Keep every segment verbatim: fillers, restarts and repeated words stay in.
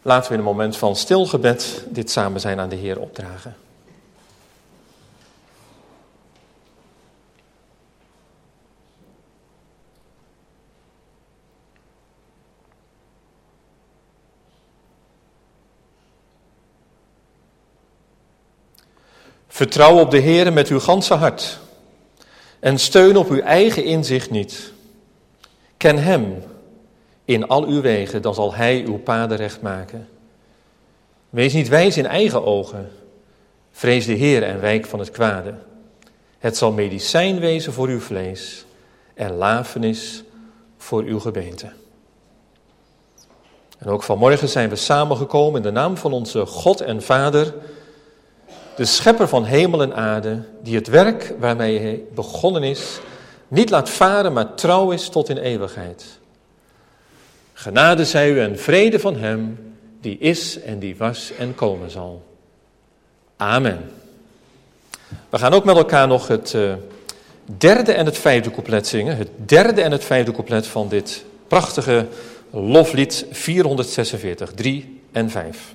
Laten we in een moment van stilgebed dit samen zijn aan de Heer opdragen. Vertrouw op de Heer met uw ganse hart en steun op uw eigen inzicht niet. Ken hem in al uw wegen, dan zal hij uw paden recht maken. Wees niet wijs in eigen ogen. Vrees de Heer en wijk van het kwade. Het zal medicijn wezen voor uw vlees en lafenis voor uw gebeente. En ook vanmorgen zijn we samengekomen in de naam van onze God en Vader, de schepper van hemel en aarde, die het werk waarmee hij begonnen is, niet laat varen, maar trouw is tot in eeuwigheid. Genade zij u en vrede van hem, die is en die was en komen zal. Amen. We gaan ook met elkaar nog het uh, derde en het vijfde couplet zingen. Het derde en het vijfde couplet van dit prachtige loflied vierhonderdzesenveertig, drie en vijf.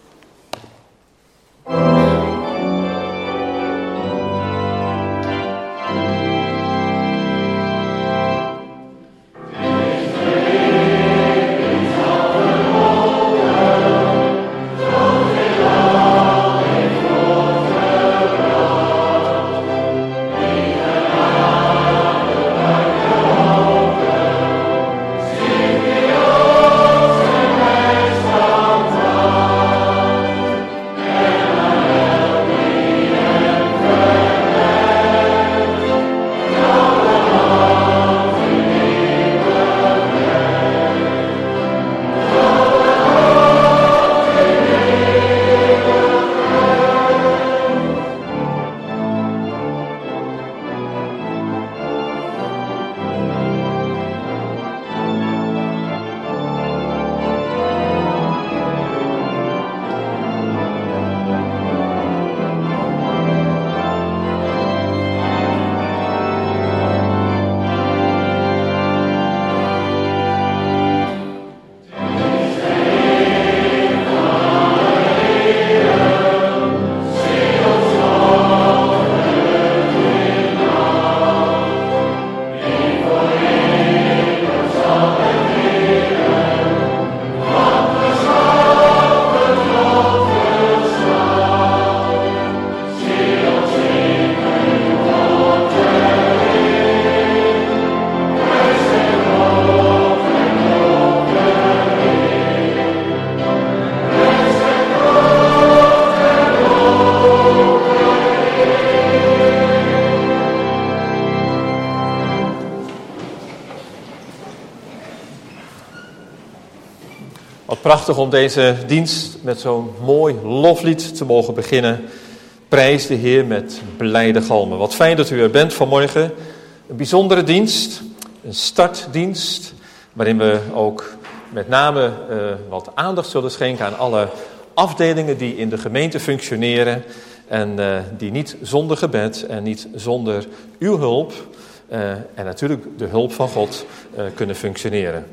Prachtig om deze dienst met zo'n mooi loflied te mogen beginnen. Prijs de Heer met blijde galmen. Wat fijn dat u er bent vanmorgen. Een bijzondere dienst, een startdienst, waarin we ook met name uh, wat aandacht zullen schenken aan alle afdelingen die in de gemeente functioneren en uh, die niet zonder gebed en niet zonder uw hulp uh, en natuurlijk de hulp van God uh, kunnen functioneren.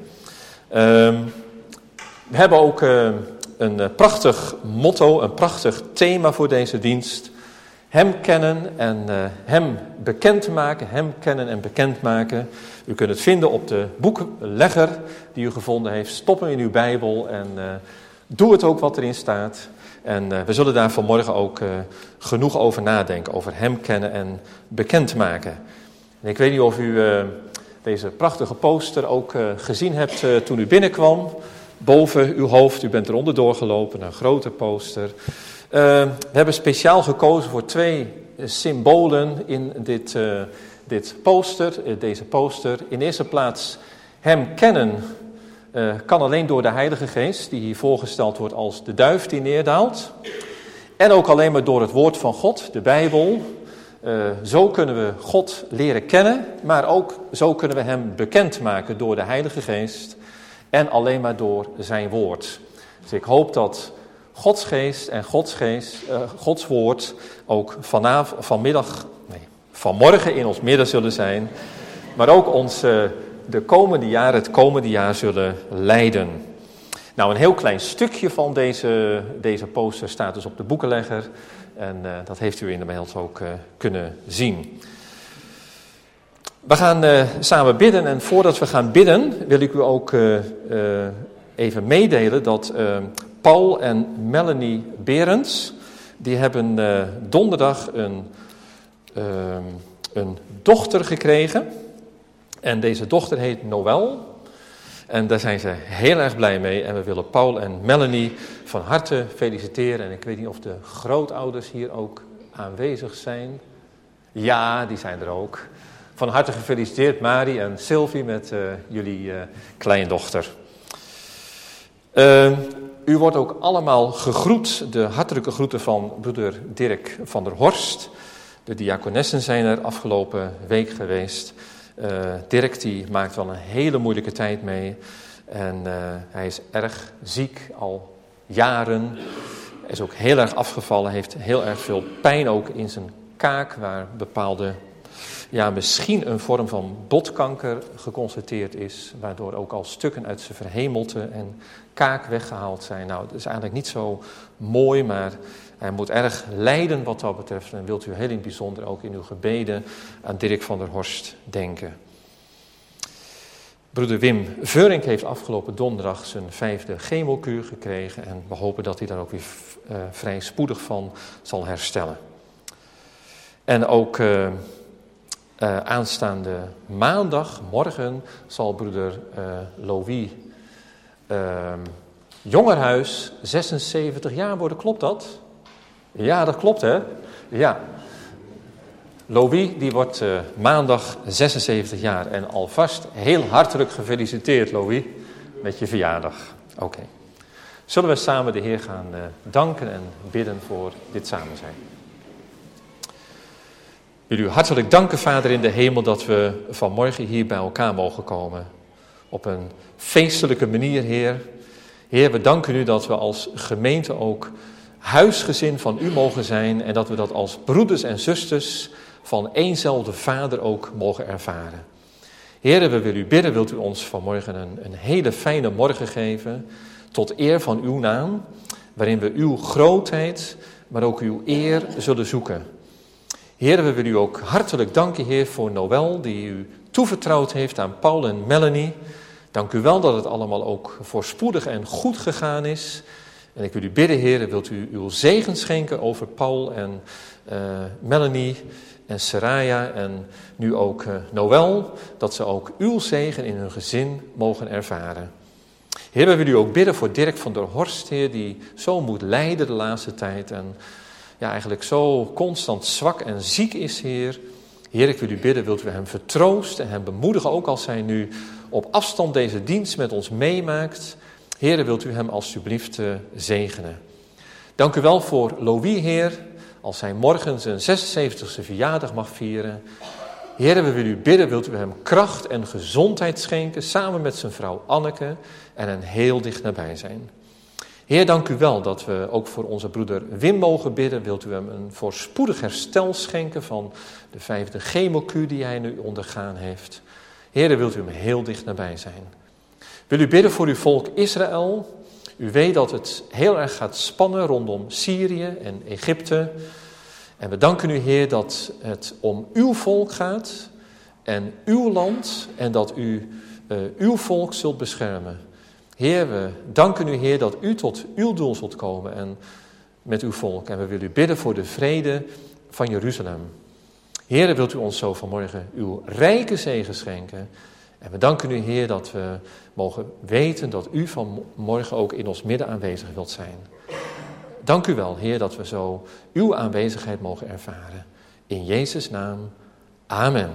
Um, We hebben ook uh, een uh, prachtig motto, een prachtig thema voor deze dienst. Hem kennen en uh, hem bekendmaken, hem kennen en bekendmaken. U kunt het vinden op de boeklegger die u gevonden heeft. Stop hem in uw Bijbel en uh, doe het ook wat erin staat. En uh, we zullen daar vanmorgen ook uh, genoeg over nadenken, over hem kennen en bekendmaken. En ik weet niet of u uh, deze prachtige poster ook uh, gezien hebt uh, toen u binnenkwam. Boven uw hoofd, u bent eronder doorgelopen, een grote poster. Uh, we hebben speciaal gekozen voor twee symbolen in dit, uh, dit poster, uh, deze poster. In de eerste plaats, hem kennen uh, kan alleen door de Heilige Geest, die hier voorgesteld wordt als de duif die neerdaalt. En ook alleen maar door het woord van God, de Bijbel. Uh, zo kunnen we God leren kennen, maar ook zo kunnen we hem bekendmaken door de Heilige Geest. En alleen maar door zijn woord. Dus ik hoop dat Gods geest en Gods, geest, uh, Gods woord ook vanavond, vanmiddag, nee, vanmorgen in ons midden zullen zijn. Maar ook ons uh, de komende jaren, het komende jaar zullen leiden. Nou, een heel klein stukje van deze, deze poster staat dus op de boekenlegger. En uh, dat heeft u inmiddels ook uh, kunnen zien. We gaan uh, samen bidden en voordat we gaan bidden wil ik u ook uh, uh, even meedelen dat uh, Paul en Melanie Berends, die hebben uh, donderdag een, uh, een dochter gekregen. En deze dochter heet Noël. En daar zijn ze heel erg blij mee. En we willen Paul en Melanie van harte feliciteren. En ik weet niet of de grootouders hier ook aanwezig zijn. Ja, die zijn er ook. Van harte gefeliciteerd Marie en Sylvie met uh, jullie uh, kleindochter. Uh, u wordt ook allemaal gegroet. De hartelijke groeten van broeder Dirk van der Horst. De diakonessen zijn er afgelopen week geweest. Uh, Dirk die maakt wel een hele moeilijke tijd mee. En uh, hij is erg ziek, al jaren. Hij is ook heel erg afgevallen, heeft heel erg veel pijn ook in zijn kaak, waar bepaalde, ja, misschien een vorm van botkanker geconstateerd is, waardoor ook al stukken uit zijn verhemelte en kaak weggehaald zijn. Nou, dat is eigenlijk niet zo mooi, maar hij moet erg lijden wat dat betreft. En wilt u heel in het bijzonder ook in uw gebeden aan Dirk van der Horst denken. Broeder Wim Veurink heeft afgelopen donderdag zijn vijfde chemokuur gekregen. En we hopen dat hij daar ook weer uh, vrij spoedig van zal herstellen. En ook uh, uh, aanstaande maandag, morgen, zal broeder uh, Louis uh, Jongerhuis zesenzeventig jaar worden. Klopt dat? Ja, dat klopt, hè? Ja. Louis, die wordt uh, maandag zesenzeventig jaar. En alvast heel hartelijk gefeliciteerd, Louis, met je verjaardag. Oké. Okay. Zullen we samen de Heer gaan uh, danken en bidden voor dit samen zijn. Ik wil u hartelijk danken, Vader in de hemel, dat we vanmorgen hier bij elkaar mogen komen. Op een feestelijke manier, Heer. Heer, we danken u dat we als gemeente ook huisgezin van u mogen zijn en dat we dat als broeders en zusters van éénzelfde Vader ook mogen ervaren. Heer, we willen u bidden, wilt u ons vanmorgen een, een hele fijne morgen geven, tot eer van uw naam, waarin we uw grootheid, maar ook uw eer zullen zoeken. Heer, we willen u ook hartelijk danken, Heer, voor Noël, die u toevertrouwd heeft aan Paul en Melanie. Dank u wel dat het allemaal ook voorspoedig en goed gegaan is. En ik wil u bidden, Heer, wilt u uw zegen schenken over Paul en uh, Melanie en Seraya en nu ook uh, Noël, dat ze ook uw zegen in hun gezin mogen ervaren. Heer, we willen u ook bidden voor Dirk van der Horst, Heer, die zo moet lijden de laatste tijd en ja, eigenlijk zo constant zwak en ziek is, Heer. Heer, ik wil u bidden, wilt u hem vertroosten en hem bemoedigen, ook als hij nu op afstand deze dienst met ons meemaakt. Heer, wilt u hem alstublieft uh, zegenen. Dank u wel voor Louis, Heer, als hij morgen zijn zesenzeventigste verjaardag mag vieren. Heer, we willen u bidden, wilt u hem kracht en gezondheid schenken, samen met zijn vrouw Anneke en een heel dicht nabij zijn. Heer, dank u wel dat we ook voor onze broeder Wim mogen bidden. Wilt u hem een voorspoedig herstel schenken van de vijfde chemokuur die hij nu ondergaan heeft. Heer, wilt u hem heel dicht nabij zijn. Wil u bidden voor uw volk Israël. U weet dat het heel erg gaat spannen rondom Syrië en Egypte. En we danken u, Heer, dat het om uw volk gaat en uw land en dat u uh, uw volk zult beschermen. Heer, we danken u, Heer, dat u tot uw doel zult komen en met uw volk. En we willen u bidden voor de vrede van Jeruzalem. Heer, wilt u ons zo vanmorgen uw rijke zegen schenken. En we danken u, Heer, dat we mogen weten dat u vanmorgen ook in ons midden aanwezig wilt zijn. Dank u wel, Heer, dat we zo uw aanwezigheid mogen ervaren. In Jezus' naam, amen.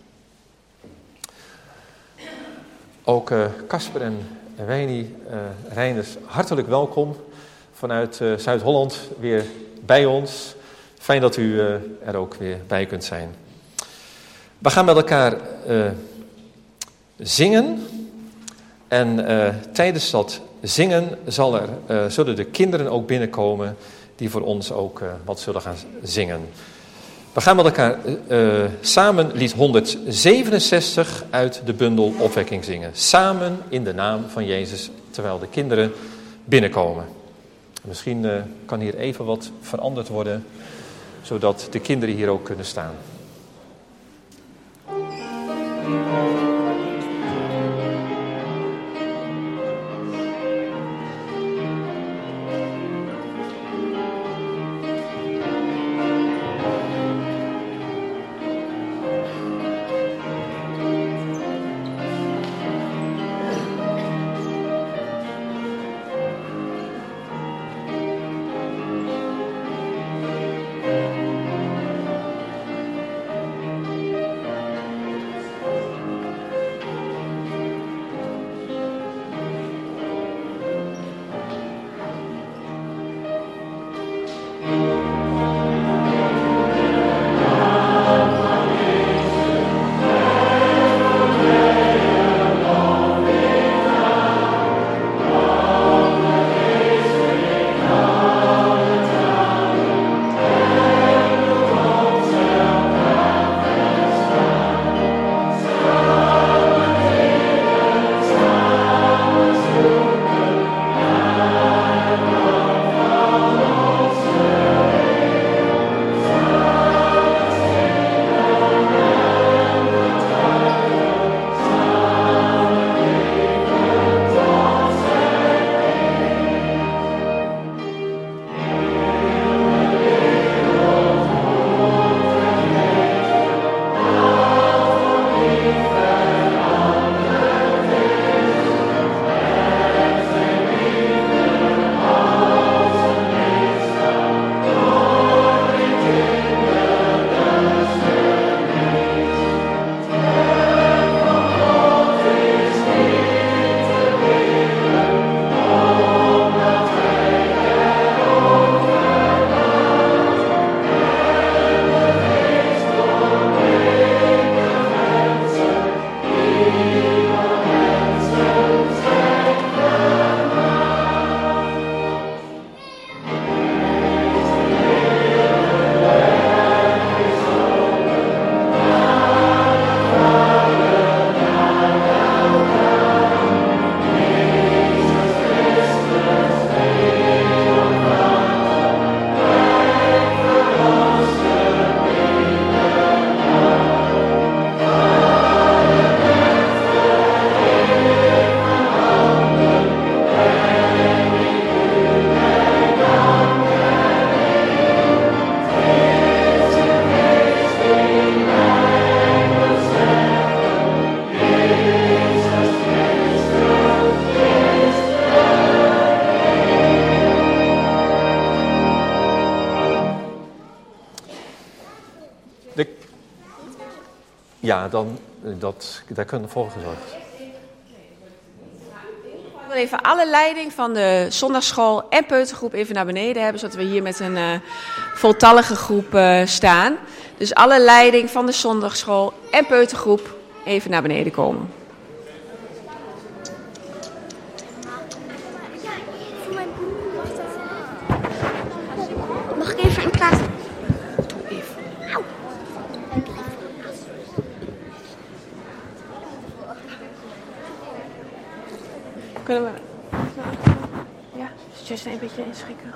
Ook Casper uh, en Wijnie uh, Reiners, hartelijk welkom vanuit uh, Zuid-Holland weer bij ons. Fijn dat u uh, er ook weer bij kunt zijn. We gaan met elkaar uh, zingen. En uh, tijdens dat zingen zal er, uh, zullen de kinderen ook binnenkomen die voor ons ook uh, wat zullen gaan zingen. We gaan met elkaar uh, samen lied honderdzevenenzestig uit de bundel Opwekking zingen. Samen in de naam van Jezus terwijl de kinderen binnenkomen. Misschien uh, kan hier even wat veranderd worden, zodat de kinderen hier ook kunnen staan. Ja, dan, dat, daar kunnen we voor gezorgd. Ik wil even alle leiding van de zondagsschool en peutergroep even naar beneden hebben, zodat we hier met een uh, voltallige groep uh, staan. Dus alle leiding van de zondagsschool en peutergroep even naar beneden komen. Mag ik even gaan praten? Doe even. Au. Kunnen we... Ja, Justin een beetje inschikken.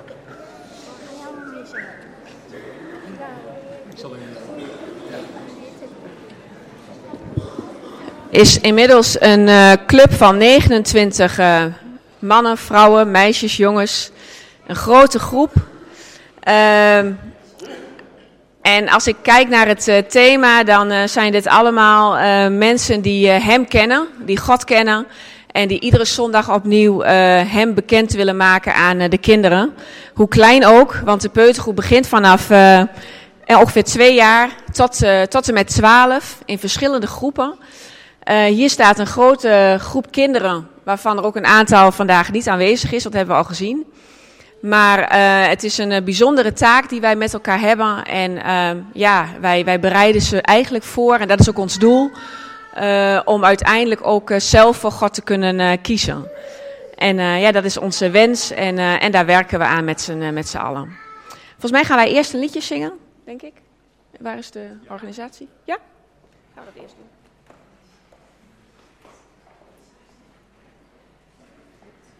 Is inmiddels een uh, club van negenentwintig uh, mannen, vrouwen, meisjes, jongens. Een grote groep. Uh, en als ik kijk naar het uh, thema, dan uh, zijn dit allemaal uh, mensen die uh, hem kennen, die God kennen. En die iedere zondag opnieuw uh, hem bekend willen maken aan uh, de kinderen. Hoe klein ook, want de peutergroep begint vanaf uh, ongeveer twee jaar tot, uh, tot en met twaalf in verschillende groepen. Uh, hier staat een grote groep kinderen, waarvan er ook een aantal vandaag niet aanwezig is, dat hebben we al gezien. Maar uh, het is een uh, bijzondere taak die wij met elkaar hebben. En uh, ja, wij, wij bereiden ze eigenlijk voor, en dat is ook ons doel, uh, om uiteindelijk ook uh, zelf voor God te kunnen uh, kiezen. En uh, ja, dat is onze wens en, uh, en daar werken we aan met z'n, uh, met z'n allen. Volgens mij gaan wij eerst een liedje zingen, denk ik. Waar is de organisatie? Ja? Gaan we dat eerst doen.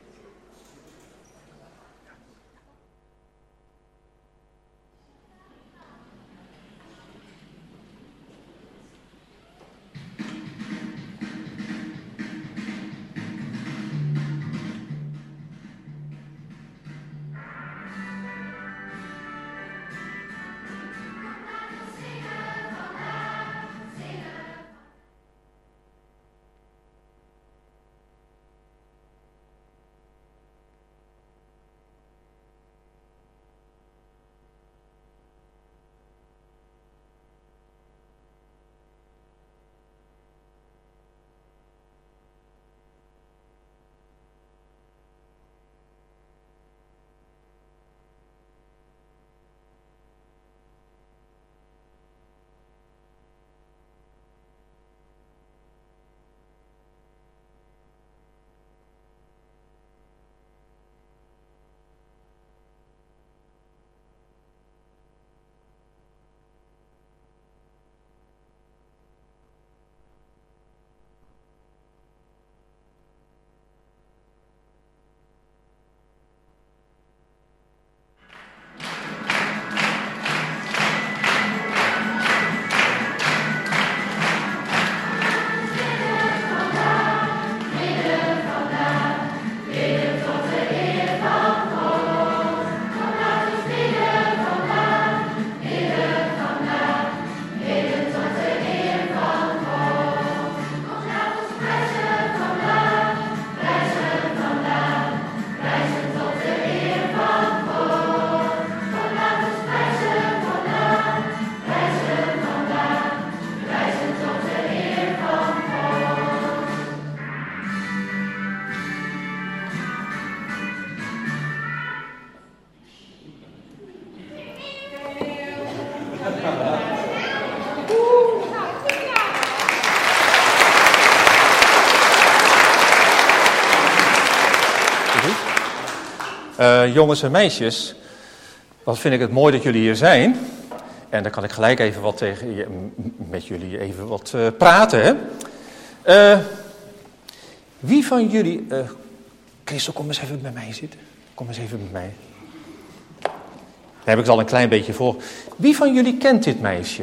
Uh, jongens en meisjes, wat vind ik het mooi dat jullie hier zijn. En dan kan ik gelijk even wat tegen je, met jullie even wat uh, praten. Hè? Uh, wie van jullie... Uh, Christel, kom eens even bij mij zitten. Kom eens even bij mij. Daar heb ik al een klein beetje voor. Wie van jullie kent dit meisje?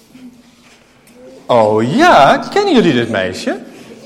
Oh ja, kennen jullie dit meisje?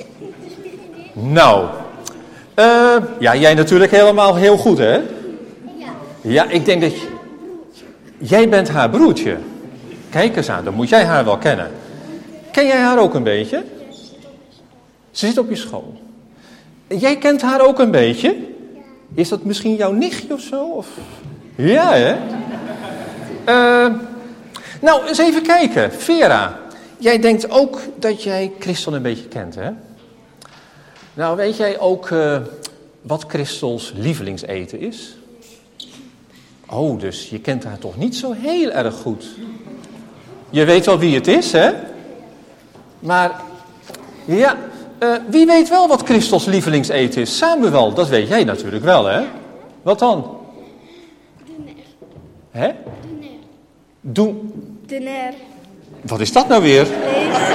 Nou, uh, ja, jij natuurlijk helemaal heel goed, hè? Ja. Ja, ik denk dat je... Jij bent haar broertje. Kijk eens aan, dan moet jij haar wel kennen. Ken jij haar ook een beetje? Ze zit op je school. Jij kent haar ook een beetje? Is dat misschien jouw nichtje of zo? Of... Ja, hè? Uh, nou, eens even kijken. Vera, jij denkt ook dat jij Christel een beetje kent, hè? Nou, weet jij ook uh, wat Christels lievelingseten is? Oh, dus je kent haar toch niet zo heel erg goed. Je weet wel wie het is, hè? Maar, ja, uh, wie weet wel wat Christels lievelingseten is? Samuel, dat weet jij natuurlijk wel, hè? Wat dan? Doener. Hè? Doener. Doe... Doener. Wat is dat nou weer? Vlees.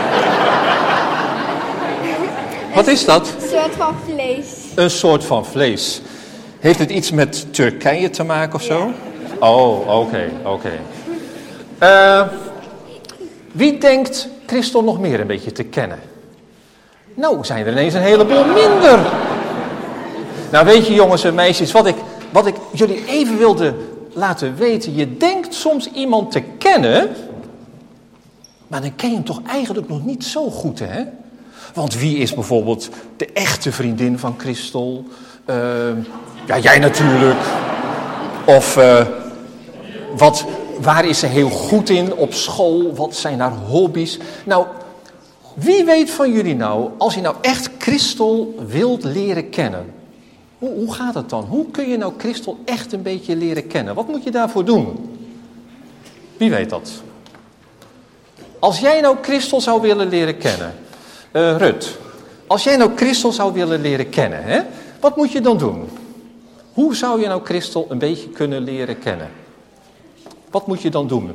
Wat is dat? Een soort van vlees. Een soort van vlees. Heeft het iets met Turkije te maken of zo? Ja. Oh, oké, okay, oké. Okay. Uh, wie denkt Christel nog meer een beetje te kennen? Nou, zijn er ineens een heleboel minder. Nou, weet je jongens en meisjes, wat ik, wat ik jullie even wilde laten weten. Je denkt soms iemand te kennen, maar dan ken je hem toch eigenlijk nog niet zo goed, hè? Want wie is bijvoorbeeld de echte vriendin van Christel? Uh, ja, jij natuurlijk. Of uh, wat, waar is ze heel goed in op school? Wat zijn haar hobby's? Nou, wie weet van jullie nou, als je nou echt Christel wilt leren kennen? Hoe, hoe gaat het dan? Hoe kun je nou Christel echt een beetje leren kennen? Wat moet je daarvoor doen? Wie weet dat? Als jij nou Christel zou willen leren kennen... Uh, Rut, als jij nou Christel zou willen leren kennen, hè, wat moet je dan doen? Hoe zou je nou Christel een beetje kunnen leren kennen? Wat moet je dan doen?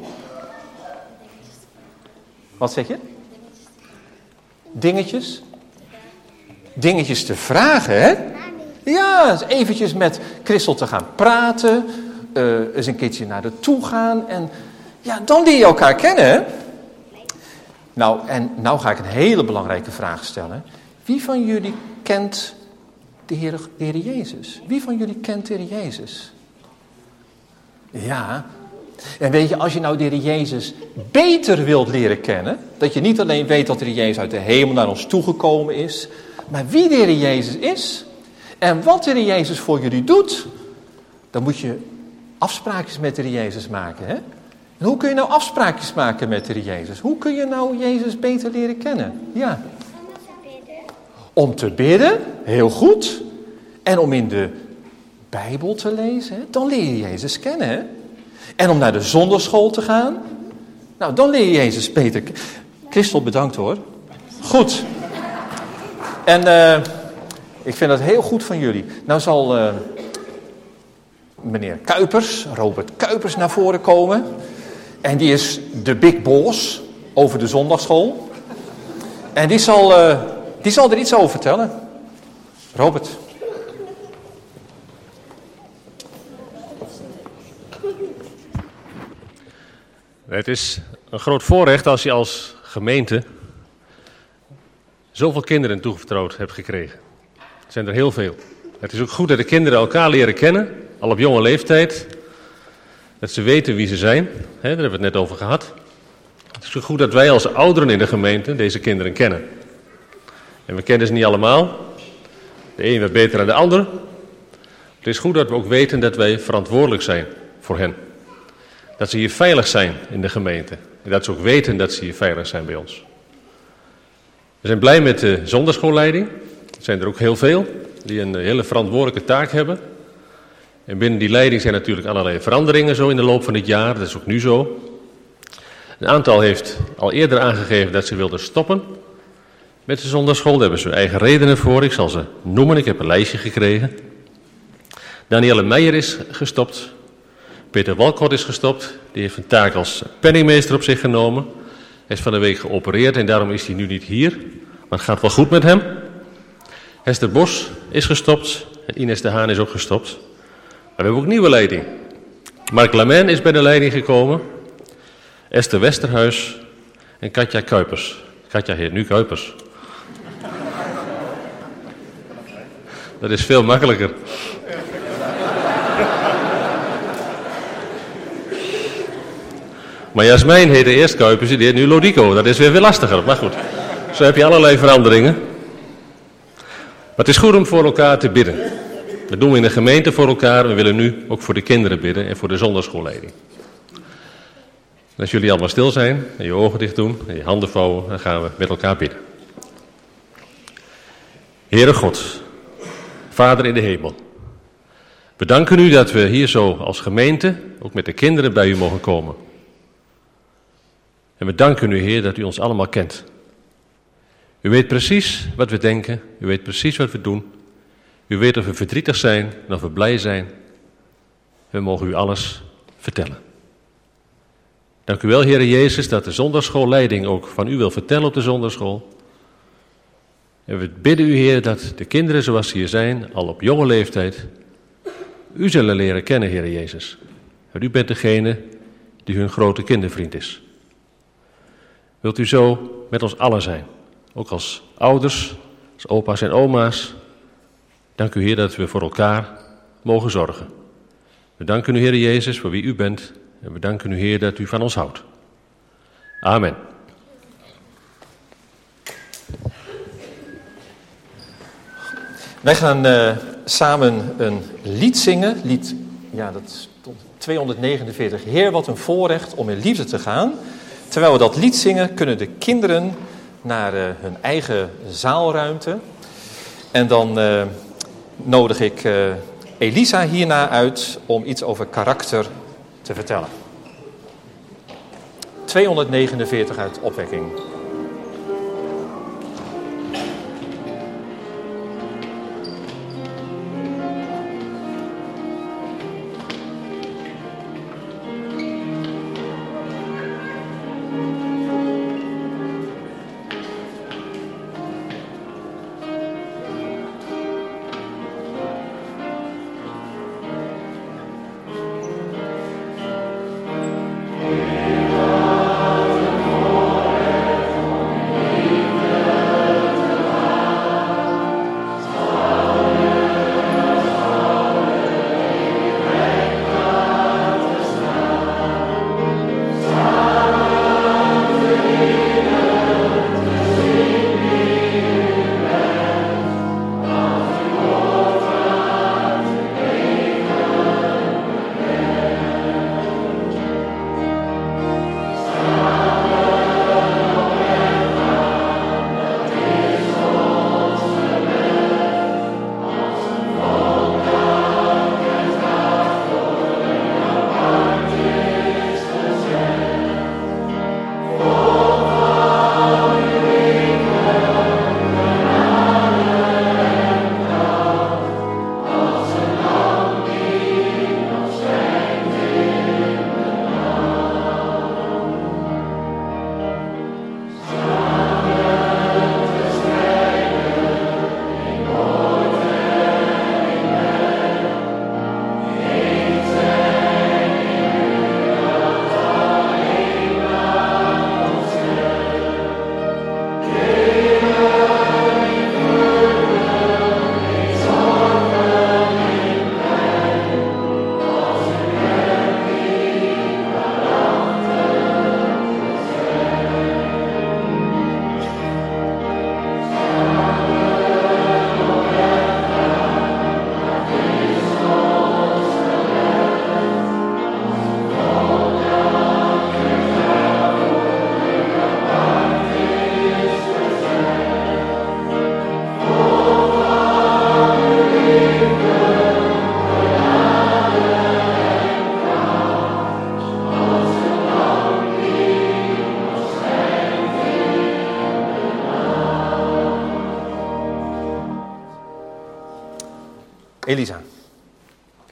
Wat zeg je? Dingetjes? Dingetjes te vragen, hè? Ja, eventjes met Christel te gaan praten, uh, eens een keertje naar haar toe gaan en ja, dan leer je elkaar kennen, hè? Nou, en nou ga ik een hele belangrijke vraag stellen. Wie van jullie kent de Heer, de Heer Jezus? Wie van jullie kent de Heer Jezus? Ja. En weet je, als je nou de Heer Jezus beter wilt leren kennen, dat je niet alleen weet dat de Heer Jezus uit de hemel naar ons toegekomen is, maar wie de Heer Jezus is en wat de Heer Jezus voor jullie doet, dan moet je afspraakjes met de Heer Jezus maken, hè? En hoe kun je nou afspraakjes maken met de Heer Jezus? Hoe kun je nou Jezus beter leren kennen? Ja. Om te bidden, heel goed. En om in de Bijbel te lezen, hè? Dan leer je Jezus kennen. Hè? En om naar de zondagschool te gaan, nou dan leer je Jezus beter kennen. Christel, bedankt hoor. Goed. En uh, ik vind dat heel goed van jullie. Nou zal uh, meneer Kuipers, Robert Kuipers, naar voren komen. En die is de big boss over de zondagschool. En die zal, uh, die zal er iets over vertellen. Robert. Het is een groot voorrecht als je als gemeente zoveel kinderen toevertrouwd hebt gekregen. Er zijn er heel veel. Het is ook goed dat de kinderen elkaar leren kennen, al op jonge leeftijd. Dat ze weten wie ze zijn, hè, daar hebben we het net over gehad. Het is ook goed dat wij als ouderen in de gemeente deze kinderen kennen. En we kennen ze niet allemaal. De een wat beter dan de ander. Het is goed dat we ook weten dat wij verantwoordelijk zijn voor hen. Dat ze hier veilig zijn in de gemeente. En dat ze ook weten dat ze hier veilig zijn bij ons. We zijn blij met de zondagschoolleiding. Er zijn er ook heel veel die een hele verantwoordelijke taak hebben. En binnen die leiding zijn natuurlijk allerlei veranderingen zo in de loop van dit jaar. Dat is ook nu zo. Een aantal heeft al eerder aangegeven dat ze wilden stoppen met de zondagschool. Daar hebben ze hun eigen redenen voor. Ik zal ze noemen. Ik heb een lijstje gekregen. Danielle Meijer is gestopt. Peter Walcott is gestopt. Die heeft een taak als penningmeester op zich genomen. Hij is van de week geopereerd en daarom is hij nu niet hier. Maar het gaat wel goed met hem. Hester Bos is gestopt. En Ines de Haan is ook gestopt. Maar we hebben ook nieuwe leiding. Mark Lamen is bij de leiding gekomen. Esther Westerhuis en Katja Kuipers. Katja heet nu Kuipers. Dat is veel makkelijker. Maar Jasmijn heette eerst Kuipers, die heet nu Lodico. Dat is weer veel lastiger, maar goed. Zo heb je allerlei veranderingen. Maar het is goed om voor elkaar te bidden. Dat doen we in de gemeente voor elkaar. We willen nu ook voor de kinderen bidden en voor de zondagschoolleiding. En als jullie allemaal stil zijn en je ogen dicht doen en je handen vouwen, dan gaan we met elkaar bidden. Heere God, Vader in de hemel. We danken u dat we hier zo als gemeente, ook met de kinderen, bij u mogen komen. En we danken u, Heer, dat u ons allemaal kent. U weet precies wat we denken, u weet precies wat we doen. U weet of we verdrietig zijn en of we blij zijn. We mogen u alles vertellen. Dank u wel, Heere Jezus, dat de zondagschoolleiding ook van u wil vertellen op de zondagschool. En we bidden u, Heer, dat de kinderen zoals ze hier zijn, al op jonge leeftijd, u zullen leren kennen, Heere Jezus. En u bent degene die hun grote kindervriend is. Wilt u zo met ons allen zijn, ook als ouders, als opa's en oma's. Dank u, Heer, dat we voor elkaar mogen zorgen. We danken u, Heere Jezus, voor wie u bent. En we danken u, Heer, dat u van ons houdt. Amen. Wij gaan uh, samen een lied zingen. Lied, ja, dat stond tweehonderdnegenenveertig. Heer, wat een voorrecht om in liefde te gaan. Terwijl we dat lied zingen, kunnen de kinderen naar uh, hun eigen zaalruimte. En dan uh, nodig ik uh, Elisa hierna uit om iets over karakter te vertellen. tweehonderdnegenenveertig uit Opwekking. Elisa.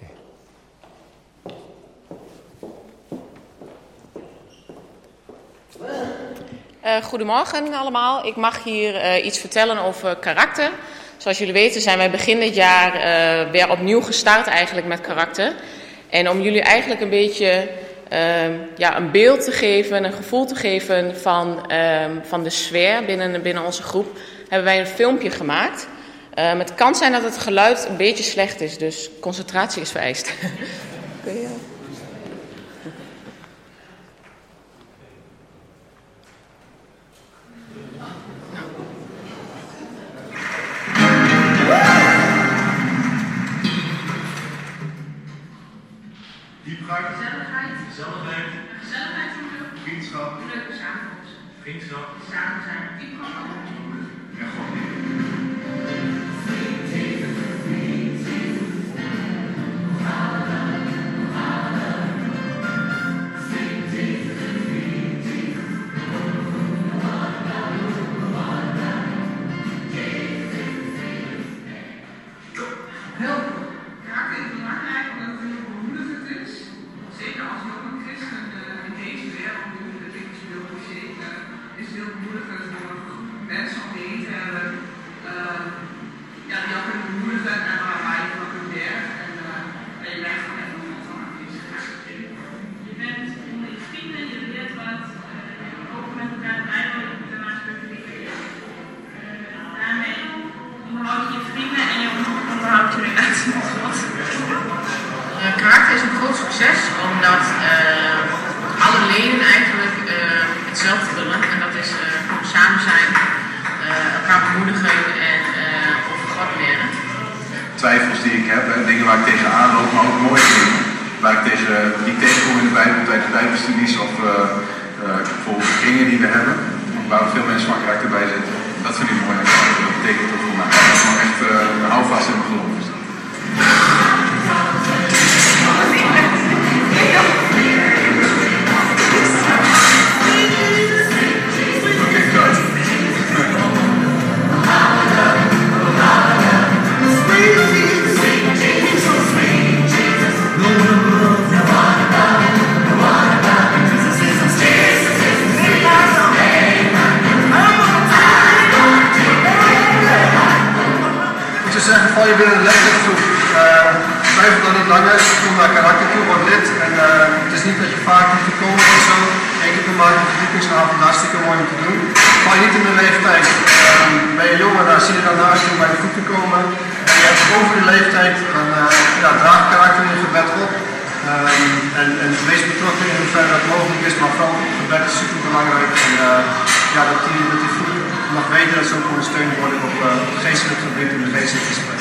Uh, goedemorgen allemaal. Ik mag hier uh, iets vertellen over karakter. Zoals jullie weten zijn wij begin dit jaar uh, weer opnieuw gestart eigenlijk met karakter. En om jullie eigenlijk een beetje uh, ja, een beeld te geven, een gevoel te geven van, uh, van de sfeer binnen, binnen onze groep, hebben wij een filmpje gemaakt. Uh, het kan zijn dat het geluid een beetje slecht is, dus concentratie is vereist. Kun je... Diepgang, gezelligheid, gezelligheid, gezelligheid, vriendschap, leuke samenkomst, vriendschap, samen zijn, diepgang, en God. Karakter is een groot succes omdat uh, alle leden eigenlijk uh, hetzelfde willen en dat is uh, samen zijn, uh, elkaar bemoedigen en uh, over God leren. Twijfels die ik heb en dingen waar ik tegenaan loop, maar ook mooie dingen waar ik tegen, die ik tegenkom in de Bijbel tijdens Bijbelstudies of uh, uh, bijvoorbeeld de kringen die we hebben, waar veel mensen van karakter bij zitten. Dat vind ik mooi en dat betekent ook voor mij. Dat is gewoon echt uh, een houvast in mijn geloof. Val je binnen een leeftijdsgroep, uh, twijfel dan niet langer, kom naar karakter toe, word lid en uh, het is niet dat je vaak moet komen of zo. Eén keer per maand een verdiepingsavond, hartstikke mooi om te doen. Val je niet in de leeftijd, uh, ben je jonger, dan zie je dan naast om bij de groep te komen. En je hebt over de leeftijd, dan uh, ja, draag karakter in je gebed op. Um, en, en wees betrokken in hoeverre dat mogelijk is, maar vooral gebed is super belangrijk. En, uh, ja, dat die, dat die groep mag weten dat ze ook ondersteund worden op uh, geestelijk gebied en de geestelijke gesprek.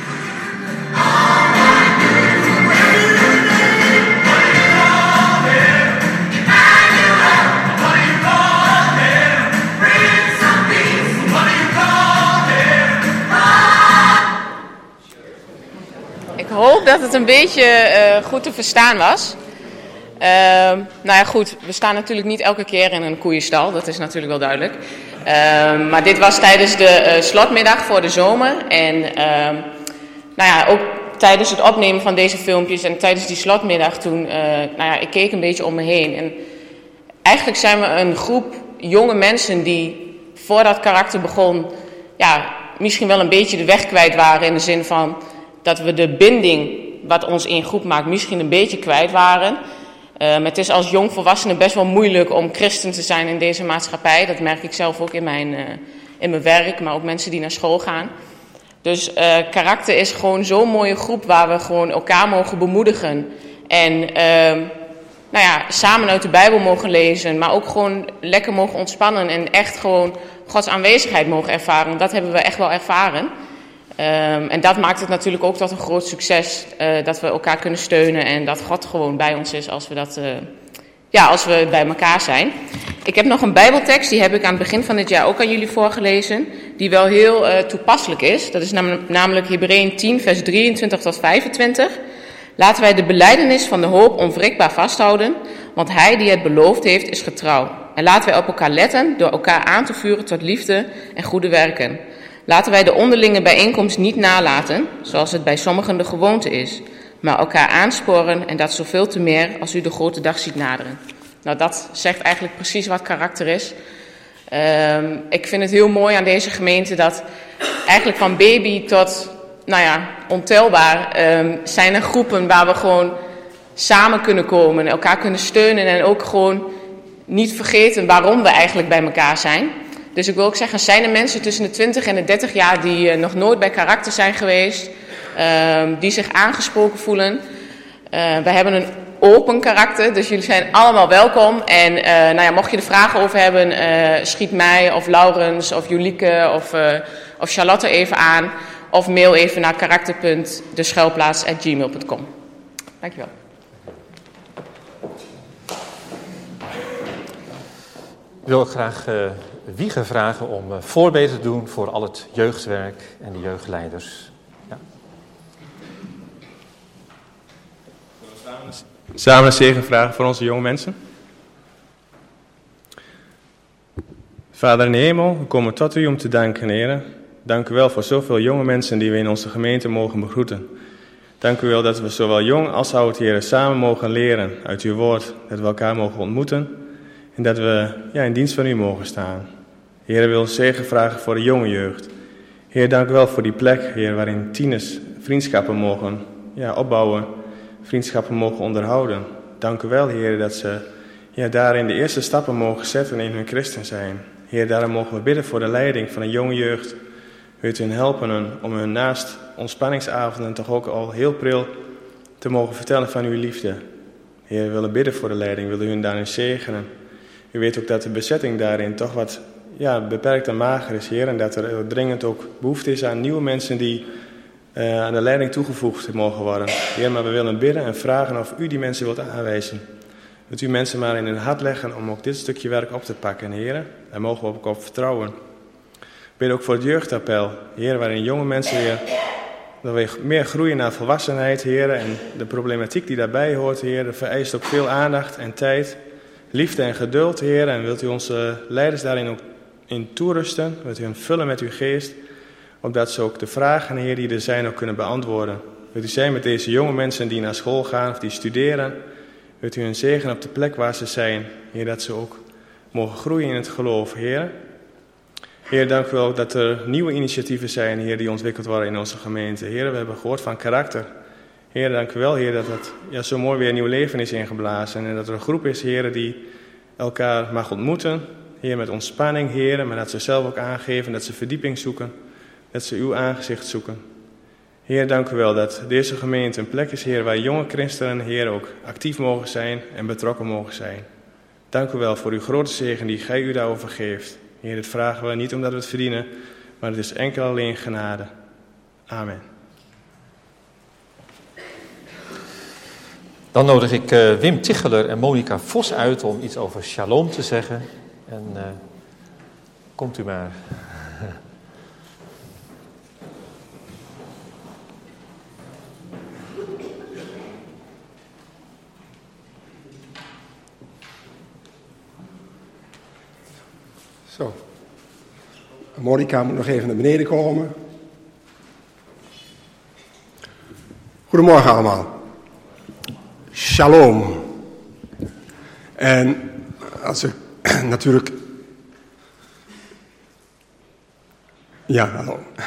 Ik hoop dat het een beetje uh, goed te verstaan was. Uh, nou ja, goed, we staan natuurlijk niet elke keer in een koeienstal, dat is natuurlijk wel duidelijk. Uh, maar dit was tijdens de uh, slotmiddag voor de zomer. En uh, nou ja, ook tijdens het opnemen van deze filmpjes en tijdens die slotmiddag toen, uh, nou ja, ik keek een beetje om me heen. En eigenlijk zijn we een groep jonge mensen die voordat karakter begon, ja, misschien wel een beetje de weg kwijt waren in de zin van dat we de binding wat ons in groep maakt misschien een beetje kwijt waren. Uh, het is als jongvolwassene best wel moeilijk om christen te zijn in deze maatschappij. Dat merk ik zelf ook in mijn, uh, in mijn werk, maar ook mensen die naar school gaan. Dus uh, karakter is gewoon zo'n mooie groep waar we gewoon elkaar mogen bemoedigen. En uh, nou ja, samen uit de Bijbel mogen lezen, maar ook gewoon lekker mogen ontspannen en echt gewoon Gods aanwezigheid mogen ervaren. Dat hebben we echt wel ervaren. Um, en dat maakt het natuurlijk ook tot een groot succes, uh, dat we elkaar kunnen steunen en dat God gewoon bij ons is als we, dat, uh, ja, als we bij elkaar zijn. Ik heb nog een Bijbeltekst, die heb ik aan het begin van dit jaar ook aan jullie voorgelezen, die wel heel uh, toepasselijk is. Dat is nam- namelijk Hebreeën tien, vers drieëntwintig tot vijfentwintig. Laten wij de belijdenis van de hoop onwrikbaar vasthouden, want hij die het beloofd heeft is getrouw. En laten wij op elkaar letten door elkaar aan te vuren tot liefde en goede werken. Laten wij de onderlinge bijeenkomst niet nalaten, zoals het bij sommigen de gewoonte is, maar elkaar aansporen en dat zoveel te meer als u de grote dag ziet naderen. Nou, dat zegt eigenlijk precies wat karakter is. Um, ik vind het heel mooi aan deze gemeente dat eigenlijk van baby tot, nou ja, ontelbaar um, zijn er groepen waar we gewoon samen kunnen komen, elkaar kunnen steunen en ook gewoon niet vergeten waarom we eigenlijk bij elkaar zijn. Dus ik wil ook zeggen, zijn er mensen tussen de twintig en de dertig jaar die uh, nog nooit bij Karakter zijn geweest, uh, die zich aangesproken voelen. Uh, we hebben een open karakter, dus jullie zijn allemaal welkom. En uh, nou ja, mocht je er vragen over hebben, uh, schiet mij of Laurens of Julieke of, uh, of Charlotte even aan. Of mail even naar karakter punt de schuilplaats at gmail punt com. Dankjewel. Ik wil ook graag uh, Wiege vragen om uh, voorbeden te doen voor al het jeugdwerk en de jeugdleiders. Ja. Samen een zegen vragen voor onze jonge mensen. Vader in de hemel, we komen tot u om te danken, Heer. Dank u wel voor zoveel jonge mensen die we in onze gemeente mogen begroeten. Dank u wel dat we zowel jong als oud, Heer, samen mogen leren uit uw woord. Dat we elkaar mogen ontmoeten en dat we ja, in dienst van u mogen staan. Heer, we willen zegen vragen voor de jonge jeugd. Heer, dank u wel voor die plek, Heer, waarin tieners vriendschappen mogen ja, opbouwen. Vriendschappen mogen onderhouden. Dank u wel, Heer, dat ze ja, daarin de eerste stappen mogen zetten in hun christen zijn. Heer, daarom mogen we bidden voor de leiding van de jonge jeugd. Wilt u hen helpen om hun naast ontspanningsavonden toch ook al heel pril te mogen vertellen van uw liefde. Heer, we willen bidden voor de leiding, willen u hen daarin zegenen. U weet ook dat de bezetting daarin toch wat ja, beperkt en mager is, Heer. En dat er dringend ook behoefte is aan nieuwe mensen die Uh, aan de leiding toegevoegd mogen worden. Heer, maar we willen bidden en vragen of u die mensen wilt aanwijzen. Wilt u mensen maar in hun hart leggen om ook dit stukje werk op te pakken, Heer. Daar mogen we ook op vertrouwen. Bid ook voor het jeugdappel, Heer, waarin jonge mensen weer, dat we meer groeien naar volwassenheid, Heer. En de problematiek die daarbij hoort, Heer, dat vereist ook veel aandacht en tijd, liefde en geduld, Heer. En wilt u onze leiders daarin ook in toerusten, wilt u hen vullen met uw geest, opdat ze ook de vragen, Heer, die er zijn, ook kunnen beantwoorden. Wilt u zijn met deze jonge mensen die naar school gaan of die studeren. Wilt u hun zegen op de plek waar ze zijn. Heer, dat ze ook mogen groeien in het geloof, Heer. Heer, dank u wel dat er nieuwe initiatieven zijn, Heer, die ontwikkeld worden in onze gemeente. Heer, we hebben gehoord van karakter. Heer, dank u wel, Heer, dat het ja, zo mooi weer een nieuw leven is ingeblazen. En dat er een groep is, Heer, die elkaar mag ontmoeten. Heer, met ontspanning, Heer, maar dat ze zelf ook aangeven, dat ze verdieping zoeken. Dat ze uw aangezicht zoeken. Heer, dank u wel dat deze gemeente een plek is, Heer, waar jonge christenen, Heer, ook actief mogen zijn en betrokken mogen zijn. Dank u wel voor uw grote zegen die gij u daarover geeft. Heer, dit vragen we niet omdat we het verdienen, maar het is enkel alleen genade. Amen. Dan nodig ik uh, Wim Ticheler en Monica Vos uit om iets over shalom te zeggen. En uh, komt u maar. Zo. Monica moet nog even naar beneden komen. Goedemorgen allemaal. Shalom. En als ik natuurlijk... Ja,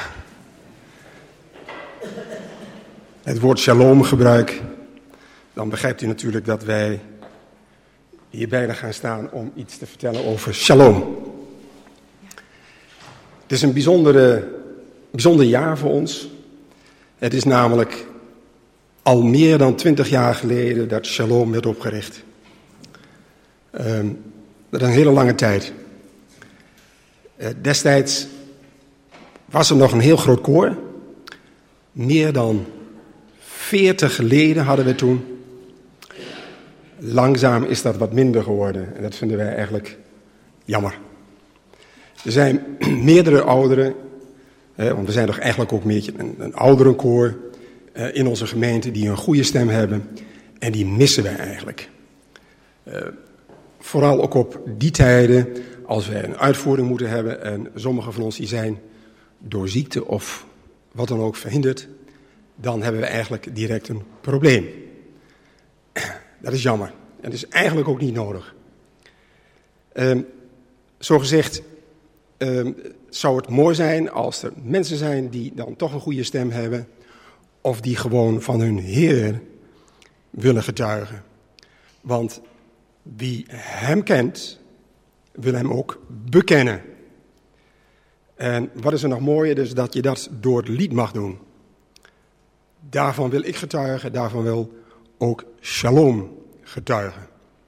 het woord shalom gebruik, dan begrijpt u natuurlijk dat wij hier bijna gaan staan om iets te vertellen over shalom. Het is een bijzondere, bijzonder jaar voor ons. Het is namelijk al meer dan twintig jaar geleden dat Shalom werd opgericht. Um, dat is een hele lange tijd. Uh, destijds was er nog een heel groot koor. Meer dan veertig leden hadden we toen. Langzaam is dat wat minder geworden en dat vinden wij eigenlijk jammer. Er zijn meerdere ouderen, eh, want we zijn toch eigenlijk ook een beetje een, een ouderenkoor eh, in onze gemeente die een goede stem hebben en die missen wij eigenlijk. Uh, vooral ook op die tijden als wij een uitvoering moeten hebben en sommige van ons die zijn door ziekte of wat dan ook verhinderd, dan hebben we eigenlijk direct een probleem. Dat is jammer en dat is eigenlijk ook niet nodig. Uh, zo gezegd, uh, zou het mooi zijn als er mensen zijn die dan toch een goede stem hebben, of die gewoon van hun Heer willen getuigen. Want wie hem kent, wil hem ook bekennen. En wat is er nog mooier, dus dat je dat door het lied mag doen. Daarvan wil ik getuigen, daarvan wil ook Shalom getuigen.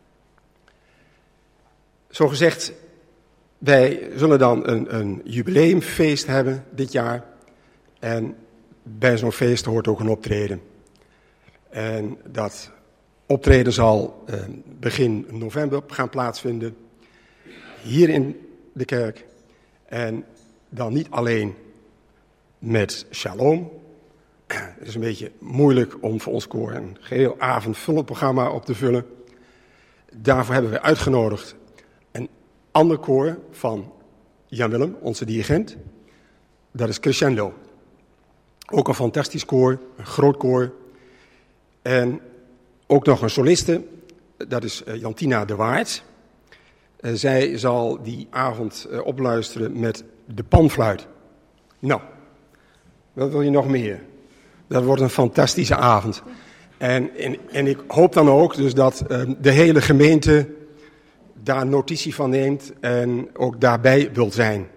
Zo gezegd, wij zullen dan een, een jubileumfeest hebben dit jaar. En bij zo'n feest hoort ook een optreden. En dat optreden zal eh, begin november gaan plaatsvinden. Hier in de kerk. En dan niet alleen met Shalom. Het is een beetje moeilijk om voor ons koor een geheel avondvullend programma op te vullen. Daarvoor hebben we uitgenodigd een ander koor van Jan Willem, onze dirigent. Dat is Crescendo. Ook een fantastisch koor, een groot koor. En ook nog een soliste, dat is Jantina de Waard. Uh, zij zal die avond uh, opluisteren met de panfluit. Nou, wat wil je nog meer? Dat wordt een fantastische avond. En, en, en ik hoop dan ook dus dat uh, de hele gemeente daar notitie van neemt en ook daarbij wilt zijn.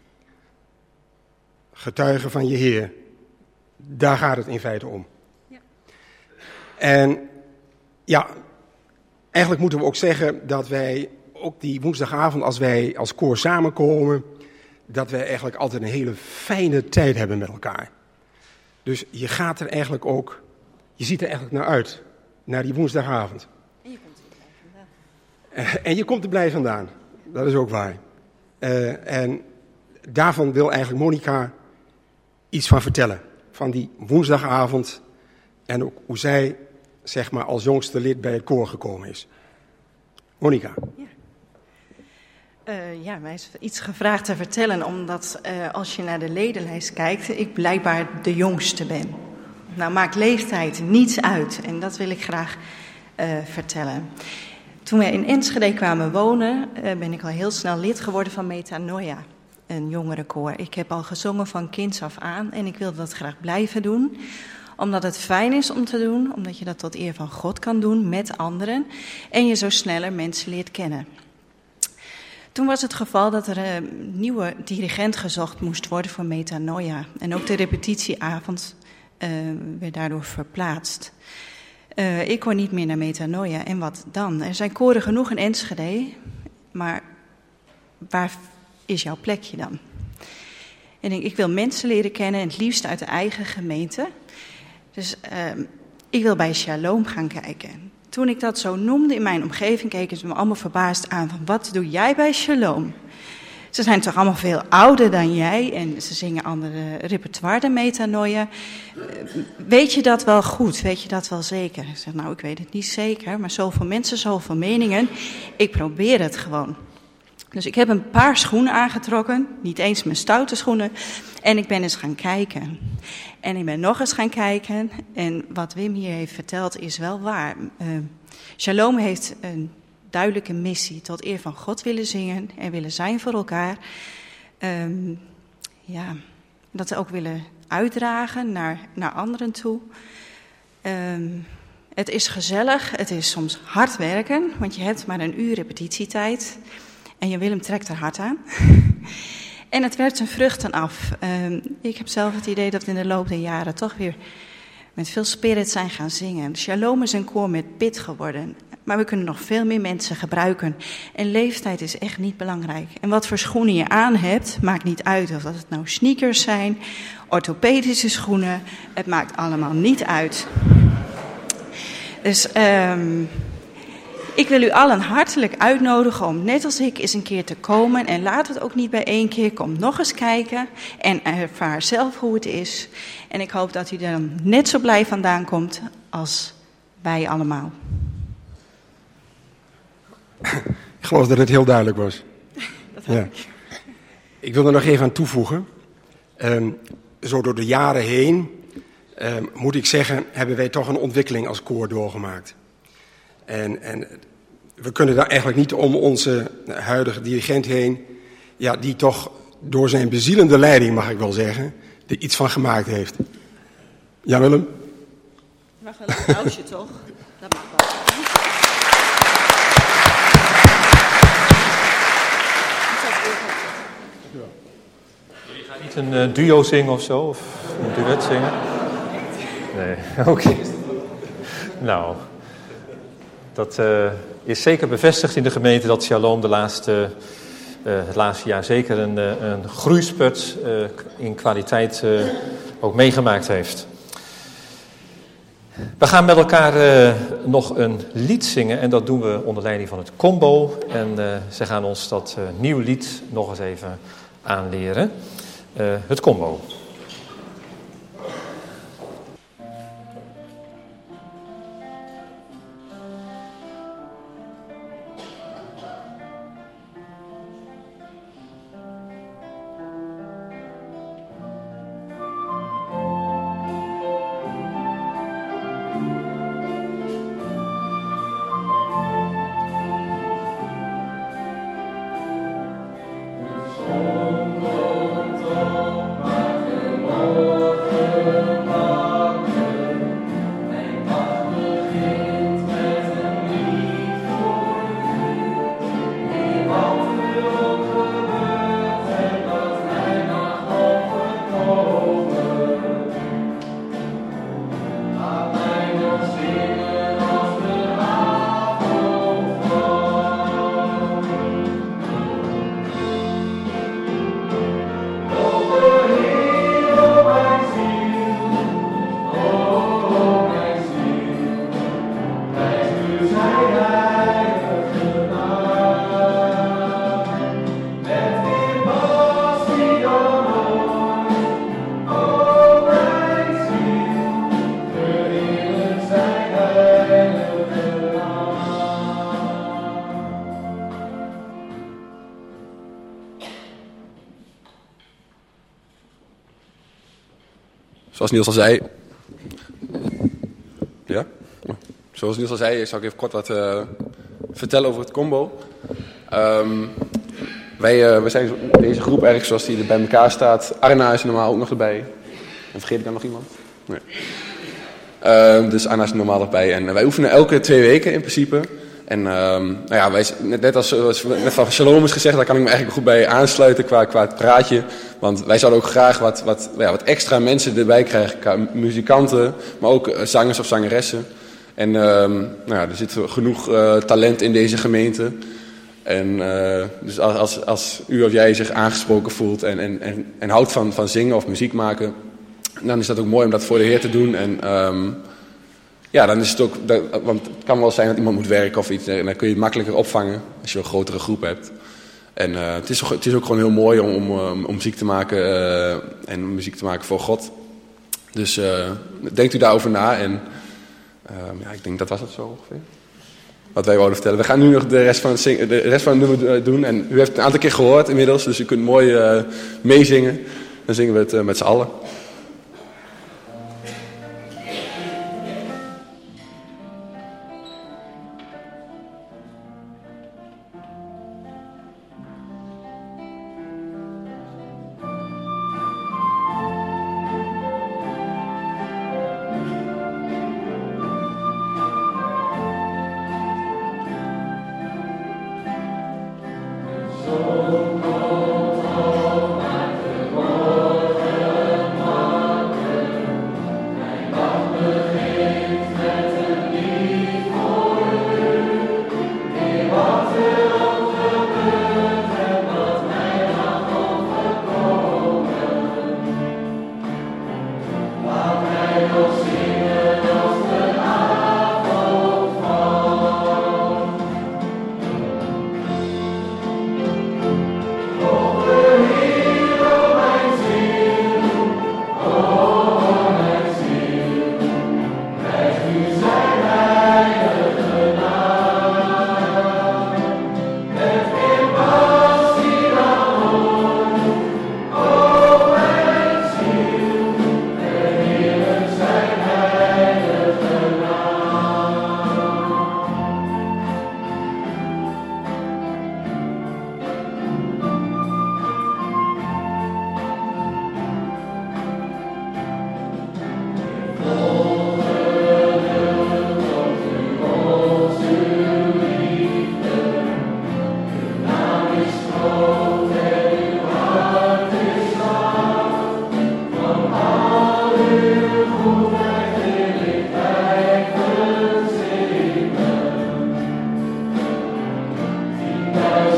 Getuigen van je Heer. Daar gaat het in feite om. Ja. En ja, eigenlijk moeten we ook zeggen dat wij ook die woensdagavond, als wij als koor samenkomen, dat wij eigenlijk altijd een hele fijne tijd hebben met elkaar. Dus je gaat er eigenlijk ook, je ziet er eigenlijk naar uit, naar die woensdagavond. En je komt er blij vandaan. En je komt er blij vandaan, dat is ook waar. Uh, en daarvan wil eigenlijk Monica iets van vertellen. Van die woensdagavond en ook hoe zij, zeg maar, als jongste lid bij het koor gekomen is. Monica. Ja. Uh, ja, mij is iets gevraagd te vertellen, omdat uh, als je naar de ledenlijst kijkt, ik blijkbaar de jongste ben. Nou maakt leeftijd niets uit en dat wil ik graag uh, vertellen. Toen wij in Enschede kwamen wonen, uh, ben ik al heel snel lid geworden van Metanoia, een jongerenkoor. Ik heb al gezongen van kinds af aan en ik wil dat graag blijven doen. Omdat het fijn is om te doen, omdat je dat tot eer van God kan doen met anderen en je zo sneller mensen leert kennen. Toen was het geval dat er een nieuwe dirigent gezocht moest worden voor Metanoia. En ook de repetitieavond uh, werd daardoor verplaatst. Uh, ik kon niet meer naar Metanoia. En wat dan? Er zijn koren genoeg in Enschede, maar waar is jouw plekje dan? En ik, ik wil mensen leren kennen, en het liefst uit de eigen gemeente. Dus uh, ik wil bij Shalom gaan kijken. Toen ik dat zo noemde in mijn omgeving, keken ze me allemaal verbaasd aan van, wat doe jij bij Shalom? Ze zijn toch allemaal veel ouder dan jij en ze zingen andere repertoire dan Metanoia. Weet je dat wel goed? Weet je dat wel zeker? Ik zeg, nou, ik weet het niet zeker, maar zoveel mensen, zoveel meningen. Ik probeer het gewoon. Dus ik heb een paar schoenen aangetrokken, niet eens mijn stoute schoenen, en ik ben eens gaan kijken. En ik ben nog eens gaan kijken, en wat Wim hier heeft verteld is wel waar. Uh, Shalom heeft een duidelijke missie, tot eer van God willen zingen en willen zijn voor elkaar. Um, ja, dat ze ook willen uitdragen naar, naar anderen toe. Um, het is gezellig, het is soms hard werken, want je hebt maar een uur repetitietijd. En je Willem trekt er hard aan. En het werpt zijn vruchten af. Uh, ik heb zelf het idee dat we in de loop der jaren toch weer met veel spirit zijn gaan zingen. Shalom is een koor met pit geworden. Maar we kunnen nog veel meer mensen gebruiken. En leeftijd is echt niet belangrijk. En wat voor schoenen je aan hebt, maakt niet uit. Of dat het nou sneakers zijn, orthopedische schoenen. Het maakt allemaal niet uit. Dus um, ik wil u allen hartelijk uitnodigen om net als ik eens een keer te komen. En laat het ook niet bij één keer. Kom nog eens kijken en ervaar zelf hoe het is. En ik hoop dat u er dan net zo blij vandaan komt als wij allemaal. Ik geloof dat het heel duidelijk was. Dat ja. ik. ik wil er nog even aan toevoegen. Um, zo door de jaren heen, um, moet ik zeggen, hebben wij toch een ontwikkeling als koor doorgemaakt. En, en we kunnen daar eigenlijk niet om onze huidige dirigent heen, ja, die toch door zijn bezielende leiding, mag ik wel zeggen, er iets van gemaakt heeft. Jan-Willem? Je mag wel een applausje, toch? Dat mag wel. Je gaat niet een uh, duo zingen of zo? Of een duet zingen? Nee, oké. Okay. Nou, dat uh, is zeker bevestigd in de gemeente dat Shalom de laatste, uh, het laatste jaar zeker een, uh, een groeispurt uh, in kwaliteit uh, ook meegemaakt heeft. We gaan met elkaar uh, nog een lied zingen en dat doen we onder leiding van het Combo. En uh, ze gaan ons dat uh, nieuw lied nog eens even aanleren. Uh, het Combo. Zoals Niels al zei... Ja? Zoals Niels al zei, zal ik even kort wat uh, vertellen over het Combo. Um, wij, uh, wij zijn deze groep eigenlijk zoals die er bij elkaar staat. Arna is normaal ook nog erbij. En vergeet ik dan nog iemand? Nee. Uh, dus Arna is er normaal nog bij. En wij oefenen elke twee weken in principe. En um, nou ja, wij, net, net als, als net van Shalom is gezegd, daar kan ik me eigenlijk goed bij aansluiten qua, qua het praatje. Want wij zouden ook graag wat, wat, ja, wat extra mensen erbij krijgen, qua muzikanten, maar ook uh, zangers of zangeressen. En um, nou ja, er zit genoeg uh, talent in deze gemeente. En uh, dus als, als, als u of jij zich aangesproken voelt en, en, en, en houdt van, van zingen of muziek maken, dan is dat ook mooi om dat voor de Heer te doen. En um, ja, dan is het ook, want het kan wel zijn dat iemand moet werken of iets, en dan kun je het makkelijker opvangen als je een grotere groep hebt. En uh, het, is, het is ook gewoon heel mooi om, om, om, om muziek te maken uh, en muziek te maken voor God. Dus uh, denkt u daarover na en uh, ja, ik denk dat was het zo ongeveer. Wat wij wouden vertellen. We gaan nu nog de rest van het, zingen, de rest van het nummer doen. En u heeft het een aantal keer gehoord inmiddels, dus u kunt mooi uh, meezingen. Dan zingen we het uh, met z'n allen. Oh,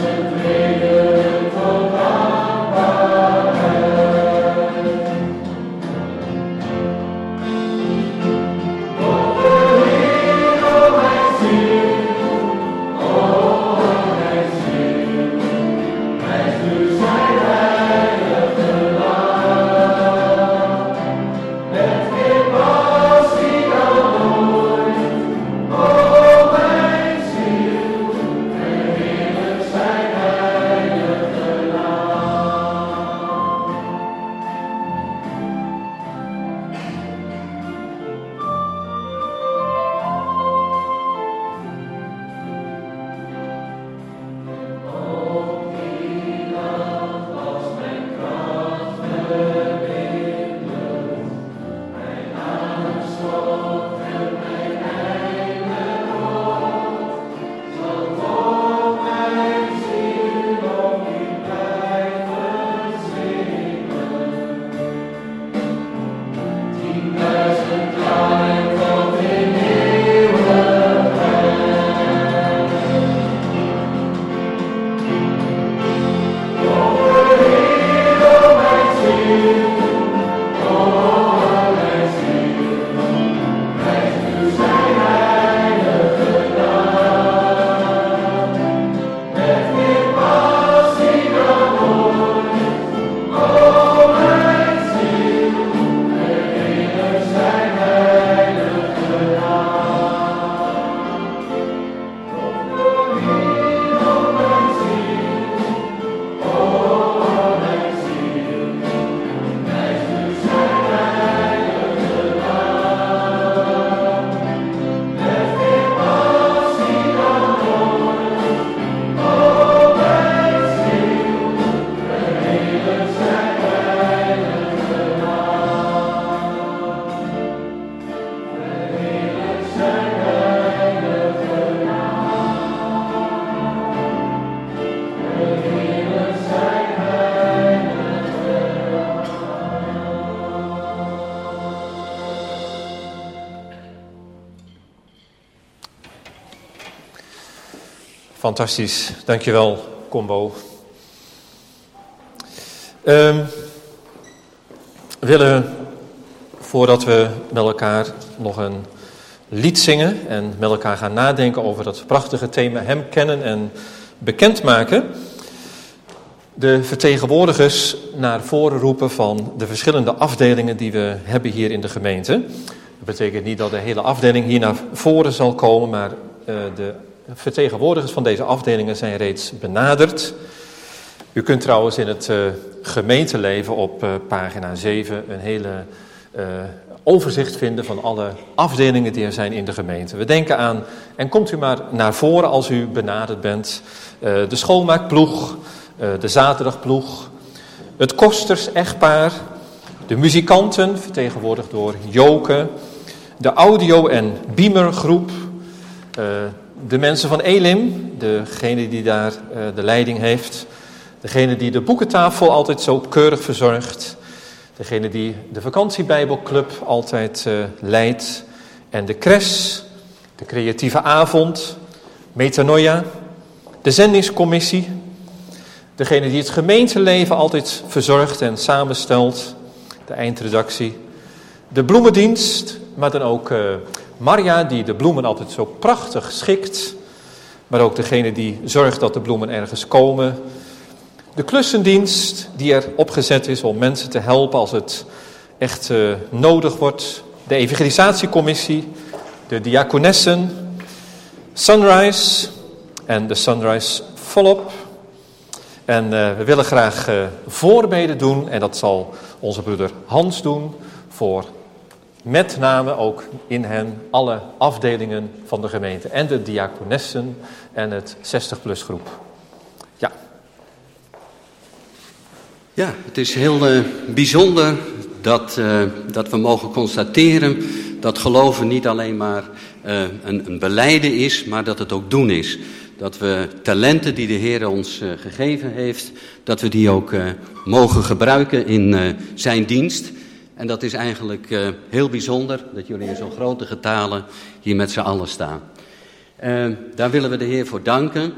Fantastisch, dankjewel, Combo. Um, we willen, voordat we met elkaar nog een lied zingen en met elkaar gaan nadenken over dat prachtige thema Hem kennen en bekendmaken, de vertegenwoordigers naar voren roepen van de verschillende afdelingen die we hebben hier in de gemeente. Dat betekent niet dat de hele afdeling hier naar voren zal komen, maar uh, de vertegenwoordigers van deze afdelingen zijn reeds benaderd. U kunt trouwens in het uh, gemeenteleven op uh, pagina zeven een hele uh, overzicht vinden van alle afdelingen die er zijn in de gemeente. We denken aan, en komt u maar naar voren als u benaderd bent, uh, de schoonmaakploeg, uh, de zaterdagploeg, het kosters-echtpaar, de muzikanten, vertegenwoordigd door Joke, de audio- en beamergroep, uh, de mensen van Elim, degene die daar uh, de leiding heeft, degene die de boekentafel altijd zo keurig verzorgt, degene die de vakantiebijbelclub altijd uh, leidt, en de cres, de creatieve avond, metanoia, de zendingscommissie, degene die het gemeenteleven altijd verzorgt en samenstelt, de eindredactie, de bloemendienst, maar dan ook uh, Maria die de bloemen altijd zo prachtig schikt, maar ook degene die zorgt dat de bloemen ergens komen. De klussendienst die er opgezet is om mensen te helpen als het echt uh, nodig wordt. De evangelisatiecommissie, de diakonessen, Sunrise en de Sunrise volop. En uh, we willen graag uh, voorbeden doen en dat zal onze broeder Hans doen voor met name ook in hen alle afdelingen van de gemeente en de diakonessen en het zestig plus groep. Ja. Ja, het is heel uh, bijzonder dat, uh, dat we mogen constateren dat geloven niet alleen maar uh, een, een belijden is, maar dat het ook doen is. Dat we talenten die de Heer ons uh, gegeven heeft, dat we die ook uh, mogen gebruiken in uh, zijn dienst. En dat is eigenlijk uh, heel bijzonder dat jullie in zo'n grote getalen hier met z'n allen staan. Uh, daar willen we de Heer voor danken.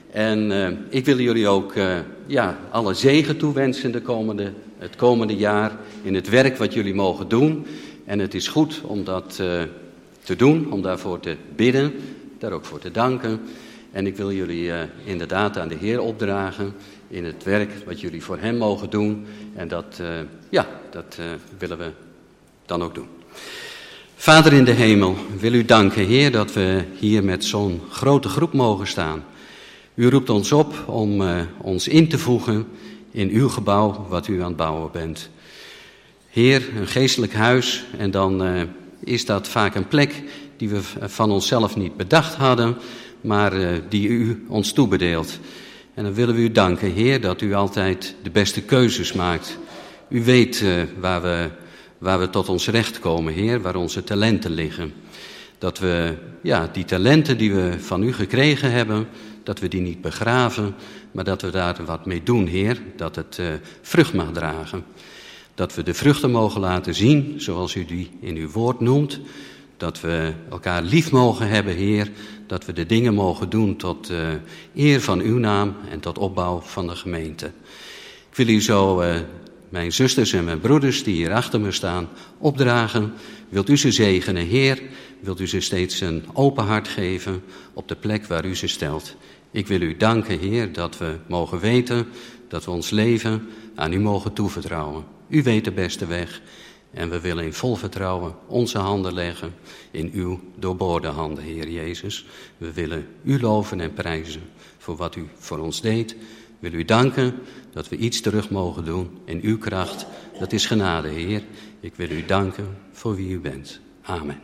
En uh, ik wil jullie ook uh, ja, alle zegen toewensen de komende, het komende jaar in het werk wat jullie mogen doen. En het is goed om dat uh, te doen, om daarvoor te bidden, daar ook voor te danken. En ik wil jullie uh, inderdaad aan de Heer opdragen in het werk wat jullie voor hem mogen doen. En dat, uh, ja, dat uh, willen we dan ook doen. Vader in de hemel, wil u danken, Heer, dat we hier met zo'n grote groep mogen staan. U roept ons op om uh, ons in te voegen in uw gebouw wat u aan het bouwen bent. Heer, een geestelijk huis, en dan uh, is dat vaak een plek die we van onszelf niet bedacht hadden, maar uh, die u ons toebedeelt. En dan willen we u danken, Heer, dat u altijd de beste keuzes maakt. U weet uh, waar, we, waar we tot ons recht komen, Heer, waar onze talenten liggen. Dat we ja, die talenten die we van u gekregen hebben, dat we die niet begraven, maar dat we daar wat mee doen, Heer, dat het uh, vrucht mag dragen. Dat we de vruchten mogen laten zien, zoals u die in uw woord noemt. Dat we elkaar lief mogen hebben, Heer. Dat we de dingen mogen doen tot uh, eer van uw naam en tot opbouw van de gemeente. Ik wil u zo uh, mijn zusters en mijn broeders die hier achter me staan opdragen. Wilt u ze zegenen, Heer? Wilt u ze steeds een open hart geven op de plek waar u ze stelt? Ik wil u danken, Heer, dat we mogen weten dat we ons leven aan u mogen toevertrouwen. U weet de beste weg en we willen in vol vertrouwen onze handen leggen in uw doorboorde handen, Heer Jezus. We willen u loven en prijzen voor wat u voor ons deed. We willen u danken dat we iets terug mogen doen in uw kracht. Dat is genade, Heer. Ik wil u danken voor wie u bent. Amen.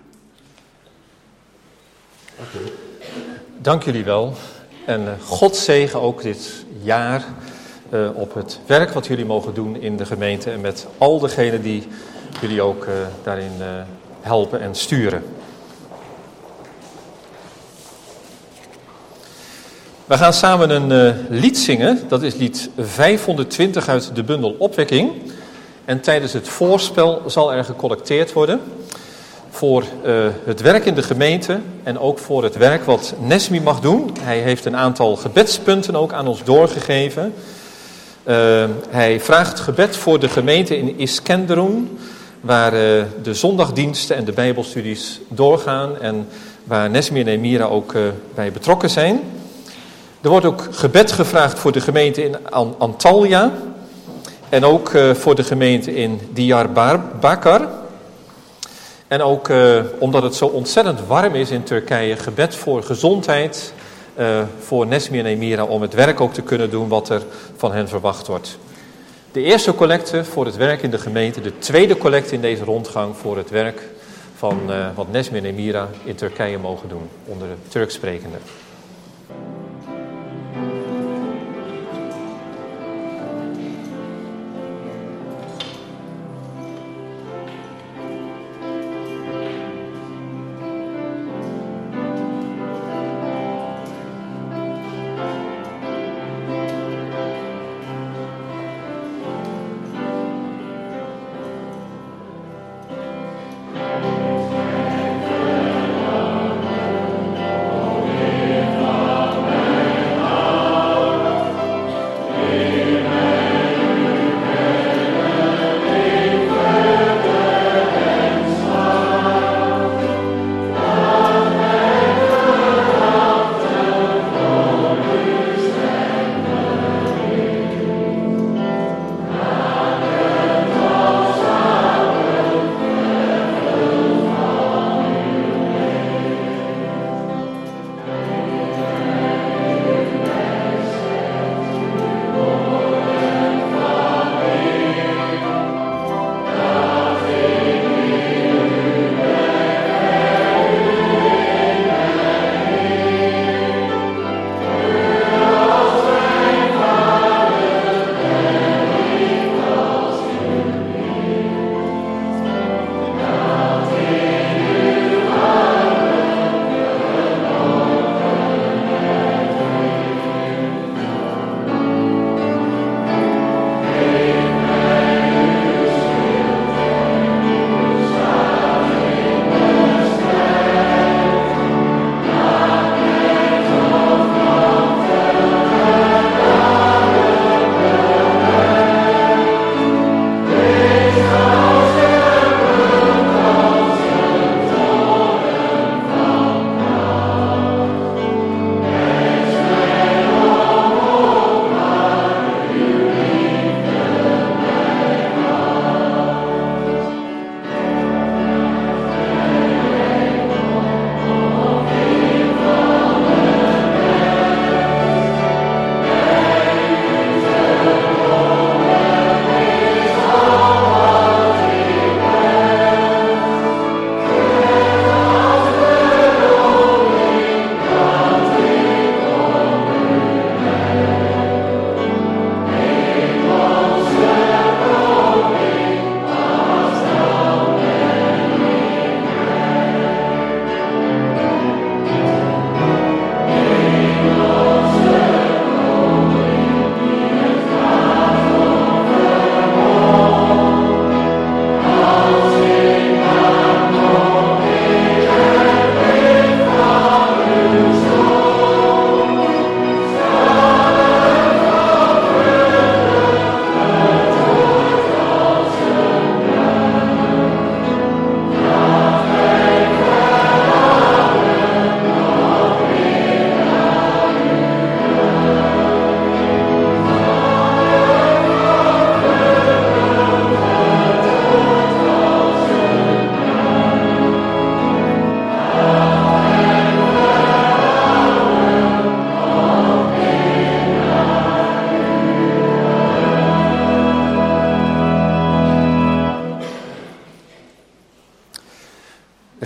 Dank jullie wel. En uh, God zegen ook dit jaar uh, op het werk wat jullie mogen doen in de gemeente. En met al degenen die jullie ook uh, daarin uh, helpen en sturen. We gaan samen een uh, lied zingen. Dat is lied vijfhonderdtwintig uit de bundel Opwekking. En tijdens het voorspel zal er gecollecteerd worden voor uh, het werk in de gemeente en ook voor het werk wat Nesmi mag doen. Hij heeft een aantal gebedspunten ook aan ons doorgegeven. Uh, hij vraagt gebed voor de gemeente in Iskenderun, waar uh, de zondagdiensten en de bijbelstudies doorgaan en waar Nesmi en Emira ook uh, bij betrokken zijn. Er wordt ook gebed gevraagd voor de gemeente in Antalya en ook uh, voor de gemeente in Diyarbakir. En ook uh, omdat het zo ontzettend warm is in Turkije, gebed voor gezondheid, uh, voor Nesmi en Emira om het werk ook te kunnen doen wat er van hen verwacht wordt. De eerste collecte voor het werk in de gemeente, de tweede collecte in deze rondgang voor het werk van uh, wat Nesmi en Emira in Turkije mogen doen, onder de Turks sprekenden. Amen.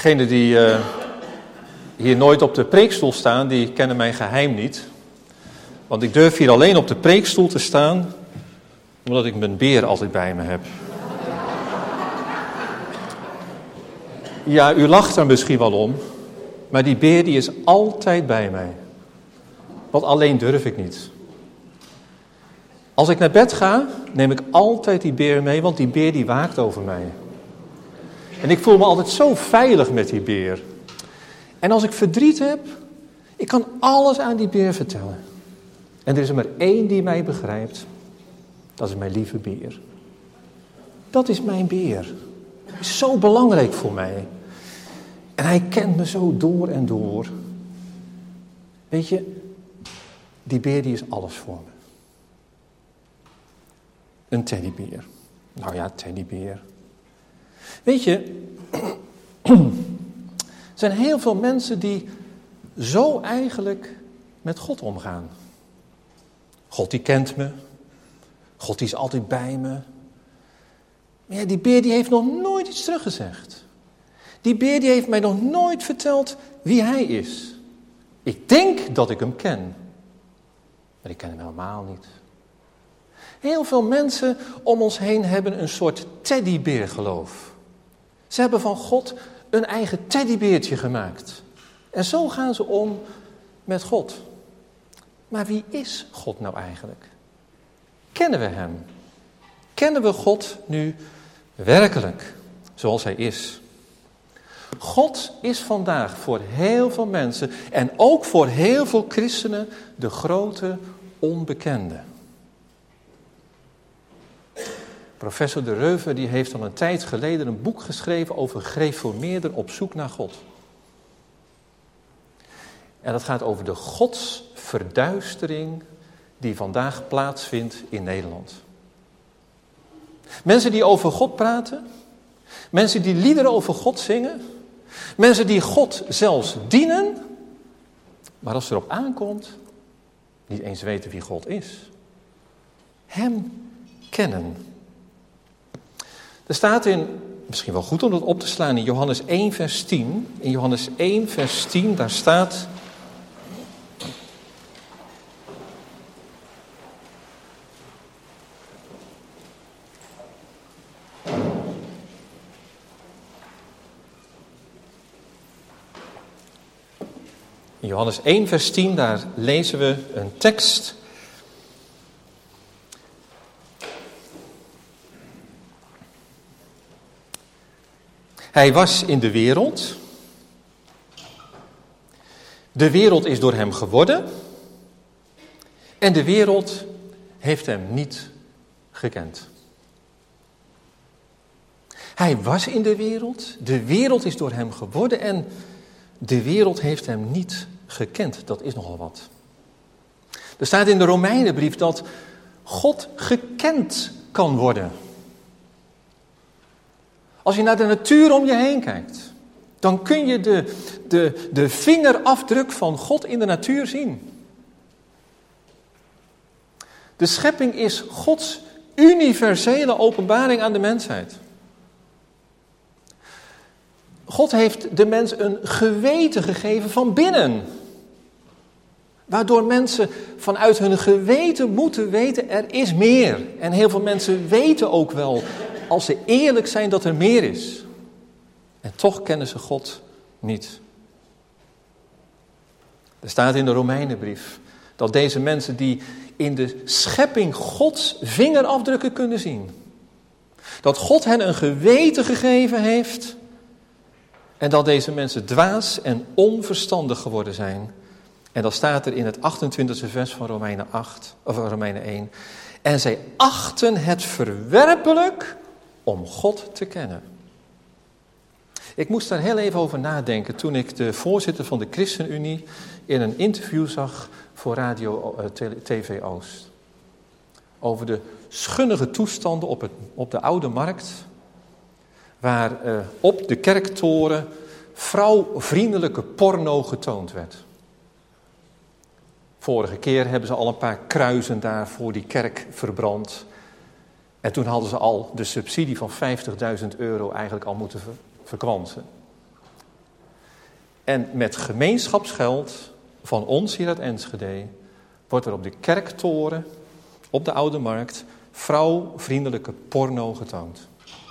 Degenen die uh, hier nooit op de preekstoel staan, die kennen mijn geheim niet. Want ik durf hier alleen op de preekstoel te staan, omdat ik mijn beer altijd bij me heb. Ja, u lacht er misschien wel om, maar die beer die is altijd bij mij. Want alleen durf ik niet. Als ik naar bed ga, neem ik altijd die beer mee, want die beer die waakt over mij. En ik voel me altijd zo veilig met die beer. En als ik verdriet heb, ik kan alles aan die beer vertellen. En er is er maar één die mij begrijpt. Dat is mijn lieve beer. Dat is mijn beer. Hij is zo belangrijk voor mij. En hij kent me zo door en door. Weet je, die beer die is alles voor me. Een teddybeer. Nou ja, teddybeer. Weet je, er zijn heel veel mensen die zo eigenlijk met God omgaan. God die kent me. God die is altijd bij me. Maar ja, die beer die heeft nog nooit iets teruggezegd. Die beer die heeft mij nog nooit verteld wie hij is. Ik denk dat ik hem ken. Maar ik ken hem helemaal niet. Heel veel mensen om ons heen hebben een soort teddybeergeloof. Ze hebben van God een eigen teddybeertje gemaakt. En zo gaan ze om met God. Maar wie is God nou eigenlijk? Kennen we hem? Kennen we God nu werkelijk zoals hij is? God is vandaag voor heel veel mensen en ook voor heel veel christenen de grote onbekende. Professor De Reuver die heeft al een tijd geleden een boek geschreven over gereformeerden op zoek naar God. En dat gaat over de godsverduistering die vandaag plaatsvindt in Nederland. Mensen die over God praten, mensen die liederen over God zingen, mensen die God zelfs dienen, maar als het erop aankomt, niet eens weten wie God is. Hem kennen. Er staat in, misschien wel goed om dat op te slaan, in Johannes één vers tien. In Johannes één vers tien, daar staat... In Johannes één vers tien, daar lezen we een tekst. Hij was in de wereld. De wereld is door hem geworden. En de wereld heeft hem niet gekend. Hij was in de wereld. De wereld is door hem geworden en de wereld heeft hem niet gekend. Dat is nogal wat. Er staat in de Romeinenbrief dat God gekend kan worden. Als je naar de natuur om je heen kijkt, dan kun je de, de, de vingerafdruk van God in de natuur zien. De schepping is Gods universele openbaring aan de mensheid. God heeft de mens een geweten gegeven van binnen. Waardoor mensen vanuit hun geweten moeten weten, er is meer. En heel veel mensen weten ook wel, als ze eerlijk zijn, dat er meer is. En toch kennen ze God niet. Er staat in de Romeinenbrief dat deze mensen die in de schepping Gods vingerafdrukken kunnen zien. Dat God hen een geweten gegeven heeft. En dat deze mensen dwaas en onverstandig geworden zijn. En dat staat er in het achtentwintigste vers van Romeinen acht, of Romeinen één. En zij achten het verwerpelijk om God te kennen. Ik moest daar heel even over nadenken toen ik de voorzitter van de ChristenUnie in een interview zag voor Radio T V Oost. Over de schunnige toestanden op, het, op de Oude Markt, waar uh, op de kerktoren vrouwvriendelijke porno getoond werd. Vorige keer hebben ze al een paar kruisen daar voor die kerk verbrand. En toen hadden ze al de subsidie van vijftigduizend euro eigenlijk al moeten ver- verkwansen. En met gemeenschapsgeld van ons hier uit Enschede wordt er op de kerktoren, op de Oude Markt, vrouwvriendelijke porno getoond.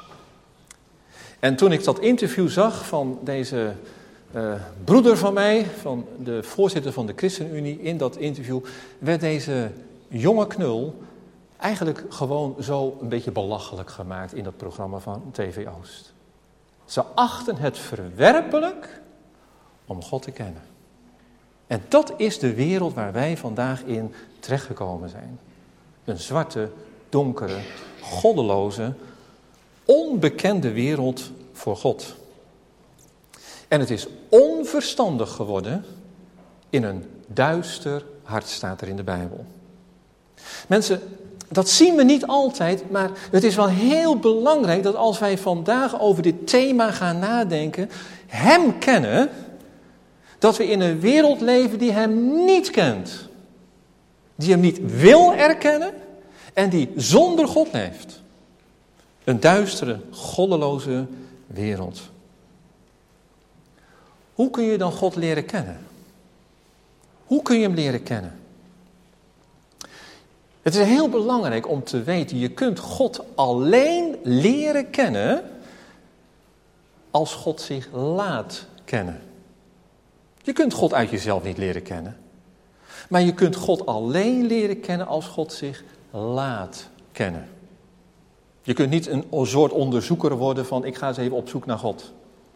En toen ik dat interview zag van deze uh, broeder van mij, van de voorzitter van de ChristenUnie, in dat interview werd deze jonge knul eigenlijk gewoon zo een beetje belachelijk gemaakt in dat programma van T V Oost. Ze achten het verwerpelijk om God te kennen. En dat is de wereld waar wij vandaag in terechtgekomen zijn. Een zwarte, donkere, goddeloze, onbekende wereld voor God. En het is onverstandig geworden in een duister hart, staat er in de Bijbel. Mensen, dat zien we niet altijd, maar het is wel heel belangrijk dat als wij vandaag over dit thema gaan nadenken, Hem kennen, dat we in een wereld leven die Hem niet kent. Die Hem niet wil erkennen en die zonder God leeft. Een duistere, goddeloze wereld. Hoe kun je dan God leren kennen? Hoe kun je Hem leren kennen? Het is heel belangrijk om te weten, je kunt God alleen leren kennen als God zich laat kennen. Je kunt God uit jezelf niet leren kennen. Maar je kunt God alleen leren kennen als God zich laat kennen. Je kunt niet een soort onderzoeker worden van ik ga eens even op zoek naar God.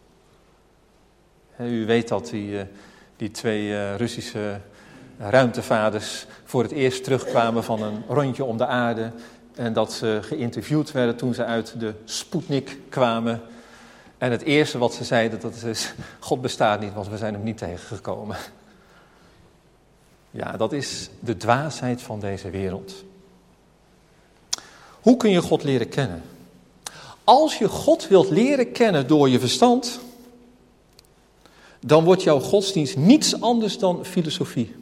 U weet dat die, die twee Russische ruimtevaders voor het eerst terugkwamen van een rondje om de aarde. En dat ze geïnterviewd werden toen ze uit de Sputnik kwamen. En het eerste wat ze zeiden, dat is, God bestaat niet, want we zijn hem niet tegengekomen. Ja, dat is de dwaasheid van deze wereld. Hoe kun je God leren kennen? Als je God wilt leren kennen door je verstand, dan wordt jouw godsdienst niets anders dan filosofie.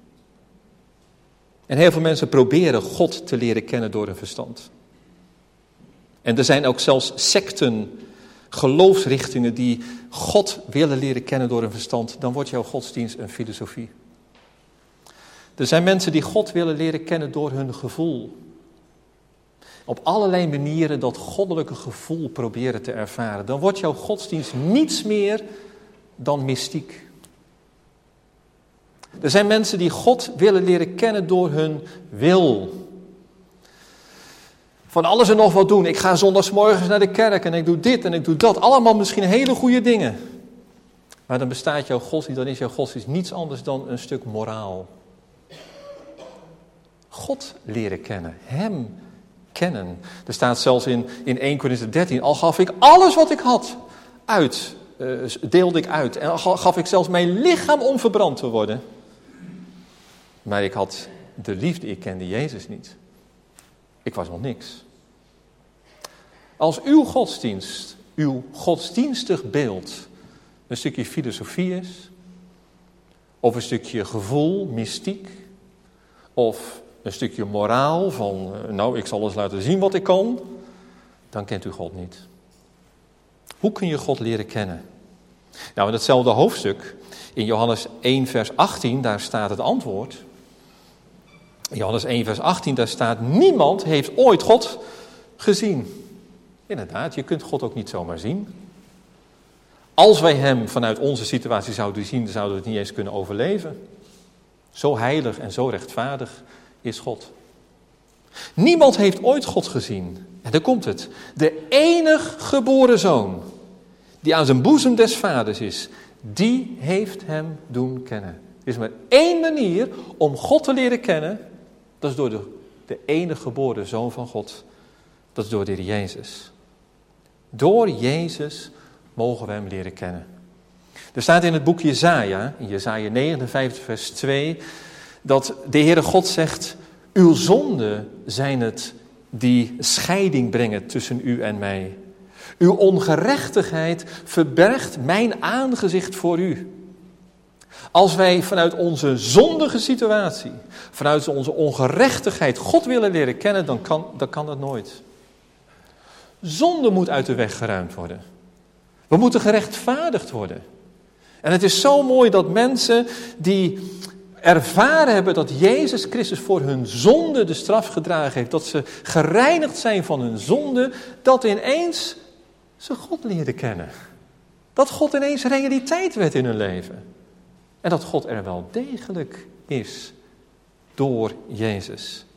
En heel veel mensen proberen God te leren kennen door hun verstand. En er zijn ook zelfs secten, geloofsrichtingen die God willen leren kennen door hun verstand. Dan wordt jouw godsdienst een filosofie. Er zijn mensen die God willen leren kennen door hun gevoel. Op allerlei manieren dat goddelijke gevoel proberen te ervaren. Dan wordt jouw godsdienst niets meer dan mystiek. Er zijn mensen die God willen leren kennen door hun wil. Van alles en nog wat doen. Ik ga zondagsmorgens naar de kerk en ik doe dit en ik doe dat. Allemaal misschien hele goede dingen. Maar dan bestaat jouw godsdienst, dan is jouw godsdienst niets anders dan een stuk moraal. God leren kennen, Hem kennen. Er staat zelfs in, in Eerste Korinther dertien, al gaf ik alles wat ik had uit, uh, deelde ik uit. En al gaf ik zelfs mijn lichaam om verbrand te worden. Maar ik had de liefde, ik kende Jezus niet. Ik was nog niks. Als uw godsdienst, uw godsdienstig beeld, een stukje filosofie is, of een stukje gevoel, mystiek, of een stukje moraal van, nou, ik zal eens laten zien wat ik kan, dan kent u God niet. Hoe kun je God leren kennen? Nou, in hetzelfde hoofdstuk, in Johannes één vers achttien, daar staat het antwoord. In Johannes één vers achttien, daar staat, niemand heeft ooit God gezien. Inderdaad, je kunt God ook niet zomaar zien. Als wij Hem vanuit onze situatie zouden zien, dan zouden we het niet eens kunnen overleven. Zo heilig en zo rechtvaardig is God. Niemand heeft ooit God gezien. En daar komt het. De enig geboren zoon, die aan zijn boezem des vaders is, die heeft Hem doen kennen. Er is maar één manier om God te leren kennen. Dat is door de, de enige geboren zoon van God. Dat is door de Heer Jezus. Door Jezus mogen we Hem leren kennen. Er staat in het boek Jesaja, in Jesaja negenenvijftig vers twee, dat de Heere God zegt, uw zonden zijn het die scheiding brengen tussen u en mij. Uw ongerechtigheid verbergt mijn aangezicht voor u. Als wij vanuit onze zondige situatie, vanuit onze ongerechtigheid God willen leren kennen, dan kan, dan kan dat nooit. Zonde moet uit de weg geruimd worden. We moeten gerechtvaardigd worden. En het is zo mooi dat mensen die ervaren hebben dat Jezus Christus voor hun zonde de straf gedragen heeft, dat ze gereinigd zijn van hun zonde, dat ineens ze God leren kennen. Dat God ineens realiteit werd in hun leven. En dat God er wel degelijk is door Jezus.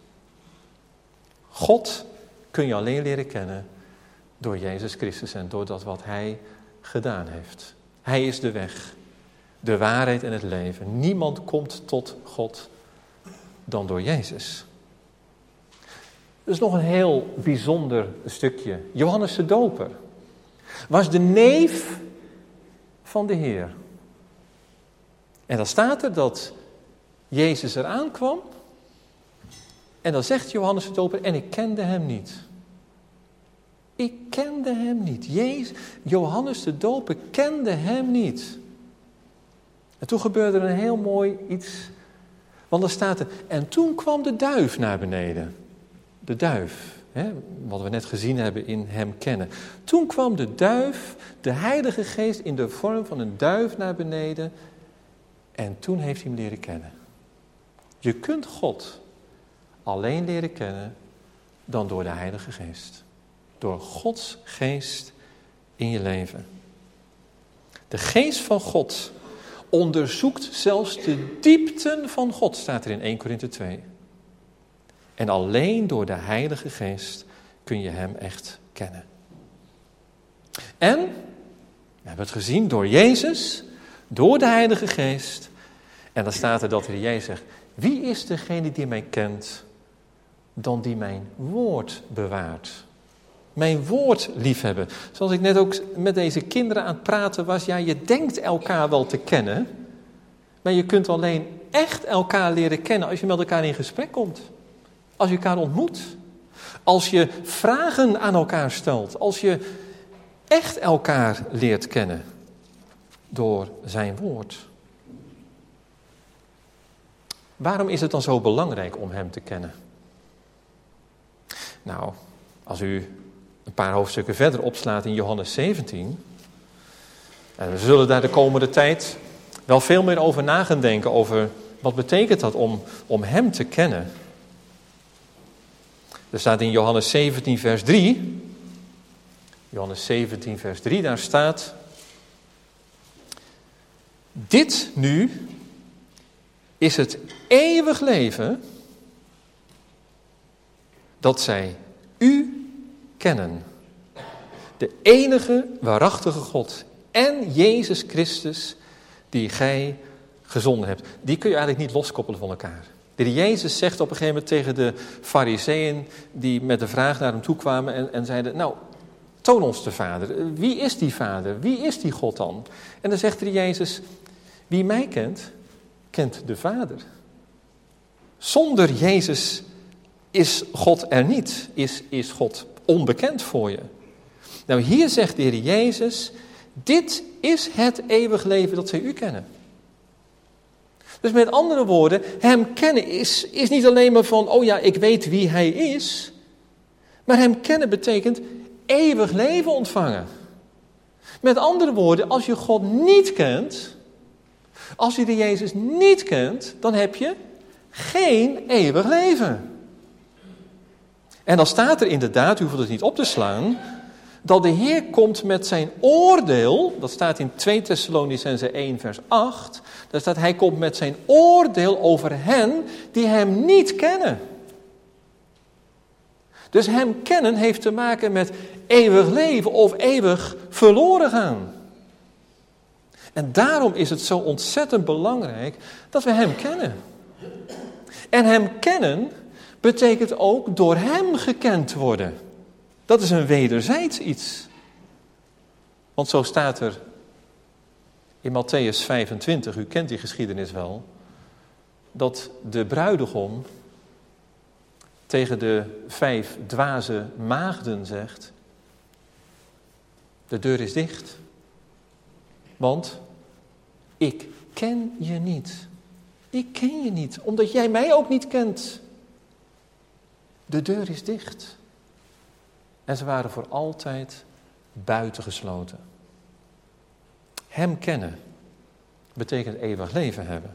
God kun je alleen leren kennen door Jezus Christus en door dat wat Hij gedaan heeft. Hij is de weg, de waarheid en het leven. Niemand komt tot God dan door Jezus. Dat is nog een heel bijzonder stukje. Johannes de Doper was de neef van de Heer. En dan staat er dat Jezus eraan kwam. En dan zegt Johannes de Doper, en ik kende hem niet. Ik kende hem niet. Jezus, Johannes de Doper kende hem niet. En toen gebeurde er een heel mooi iets. Want dan staat er, en toen kwam de duif naar beneden. De duif, hè, wat we net gezien hebben in hem kennen. Toen kwam de duif, de Heilige Geest, in de vorm van een duif naar beneden. En toen heeft hij hem leren kennen. Je kunt God alleen leren kennen dan door de Heilige Geest. Door Gods geest in je leven. De geest van God onderzoekt zelfs de diepten van God, staat er in Eerste Korinthe twee. En alleen door de Heilige Geest kun je hem echt kennen. En, we hebben het gezien, door Jezus, door de Heilige Geest. En dan staat er dat er Jezus zegt, wie is degene die mij kent, dan die mijn woord bewaart? Mijn woord liefhebben. Zoals ik net ook met deze kinderen aan het praten was. Ja, je denkt elkaar wel te kennen. Maar je kunt alleen echt elkaar leren kennen als je met elkaar in gesprek komt. Als je elkaar ontmoet. Als je vragen aan elkaar stelt. Als je echt elkaar leert kennen. Door zijn woord. Waarom is het dan zo belangrijk om hem te kennen? Nou, als u een paar hoofdstukken verder opslaat in Johannes zeventien. En we zullen daar de komende tijd wel veel meer over na gaan denken. Over wat betekent dat om, om hem te kennen. Er staat in Johannes zeventien vers drie. Johannes zeventien vers drie, daar staat. Dit nu is het eeuwig leven dat zij u kennen. De enige waarachtige God en Jezus Christus die gij gezonden hebt. Die kun je eigenlijk niet loskoppelen van elkaar. De heer Jezus zegt op een gegeven moment tegen de fariseeën die met de vraag naar hem toe kwamen en, en zeiden, nou, toon ons de Vader. Wie is die Vader? Wie is die God dan? En dan zegt de heer Jezus, wie mij kent, kent de Vader. Zonder Jezus is God er niet, is, is God onbekend voor je. Nou, hier zegt de Heer Jezus, dit is het eeuwig leven dat zij u kennen. Dus met andere woorden, hem kennen is, is niet alleen maar van, oh ja, ik weet wie hij is. Maar hem kennen betekent eeuwig leven ontvangen. Met andere woorden, als je God niet kent, als je de Jezus niet kent, dan heb je geen eeuwig leven. En dan staat er inderdaad, u hoeft het niet op te slaan, dat de Heer komt met zijn oordeel, dat staat in tweede Thessalonicenzen één vers acht, daar staat hij komt met zijn oordeel over hen die hem niet kennen. Dus hem kennen heeft te maken met eeuwig leven of eeuwig verloren gaan. En daarom is het zo ontzettend belangrijk dat we hem kennen. En hem kennen betekent ook door hem gekend worden. Dat is een wederzijds iets. Want zo staat er in Matthäus vijfentwintig, u kent die geschiedenis wel, dat de bruidegom tegen de vijf dwaze maagden zegt, de deur is dicht, want ik ken je niet. Ik ken je niet, omdat jij mij ook niet kent. De deur is dicht. En ze waren voor altijd buitengesloten. Hem kennen betekent eeuwig leven hebben.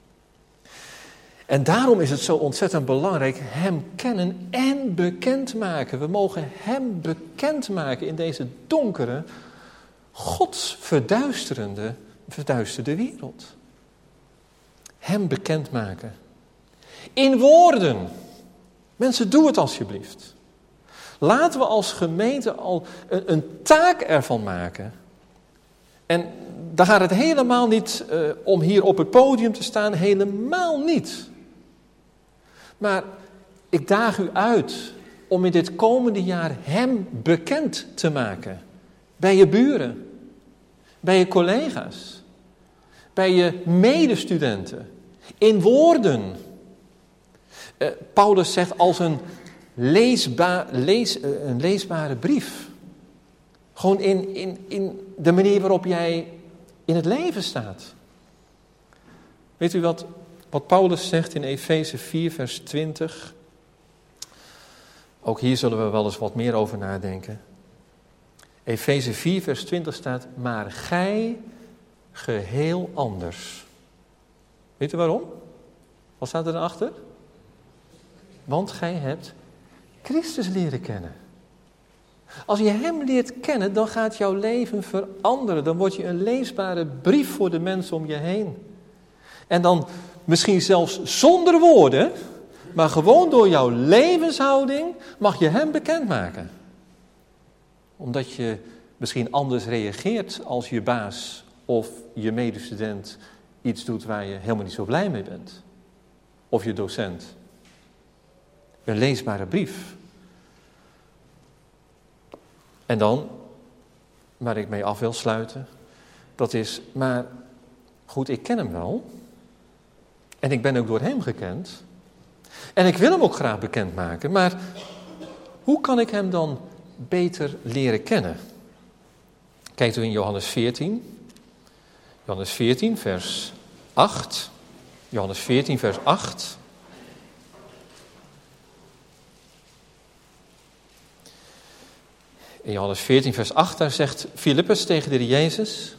En daarom is het zo ontzettend belangrijk hem kennen en bekendmaken. We mogen hem bekendmaken in deze donkere, godsverduisterende, verduisterde wereld. Hem bekendmaken. In woorden. Mensen, doe het alsjeblieft. Laten we als gemeente al een, een taak ervan maken. En daar gaat het helemaal niet uh, om hier op het podium te staan. Helemaal niet. Maar ik daag u uit om in dit komende jaar hem bekend te maken. Bij je buren. Bij je collega's. Bij je medestudenten. In woorden. Uh, Paulus zegt als een, leesba, lees, uh, een leesbare brief. Gewoon in, in, in de manier waarop jij in het leven staat. Weet u wat, wat Paulus zegt in Efeze vier vers twintig? Ook hier zullen we wel eens wat meer over nadenken. Efeze vier vers twintig staat, maar gij geheel anders. Weet u waarom? Wat staat er dan achter? Want gij hebt Christus leren kennen. Als je hem leert kennen, dan gaat jouw leven veranderen. Dan word je een leesbare brief voor de mensen om je heen. En dan misschien zelfs zonder woorden, maar gewoon door jouw levenshouding mag je hem bekendmaken. Omdat je misschien anders reageert als je baas of je medestudent iets doet waar je helemaal niet zo blij mee bent. Of je docent. Een leesbare brief. En dan, waar ik mee af wil sluiten, dat is, maar goed, ik ken hem wel. En ik ben ook door hem gekend. En ik wil hem ook graag bekendmaken, maar hoe kan ik hem dan beter leren kennen? Kijkt u in Johannes veertien. Johannes veertien, vers acht. Johannes veertien, vers acht. In Johannes veertien, vers acht, daar zegt Filippus tegen de Heer Jezus.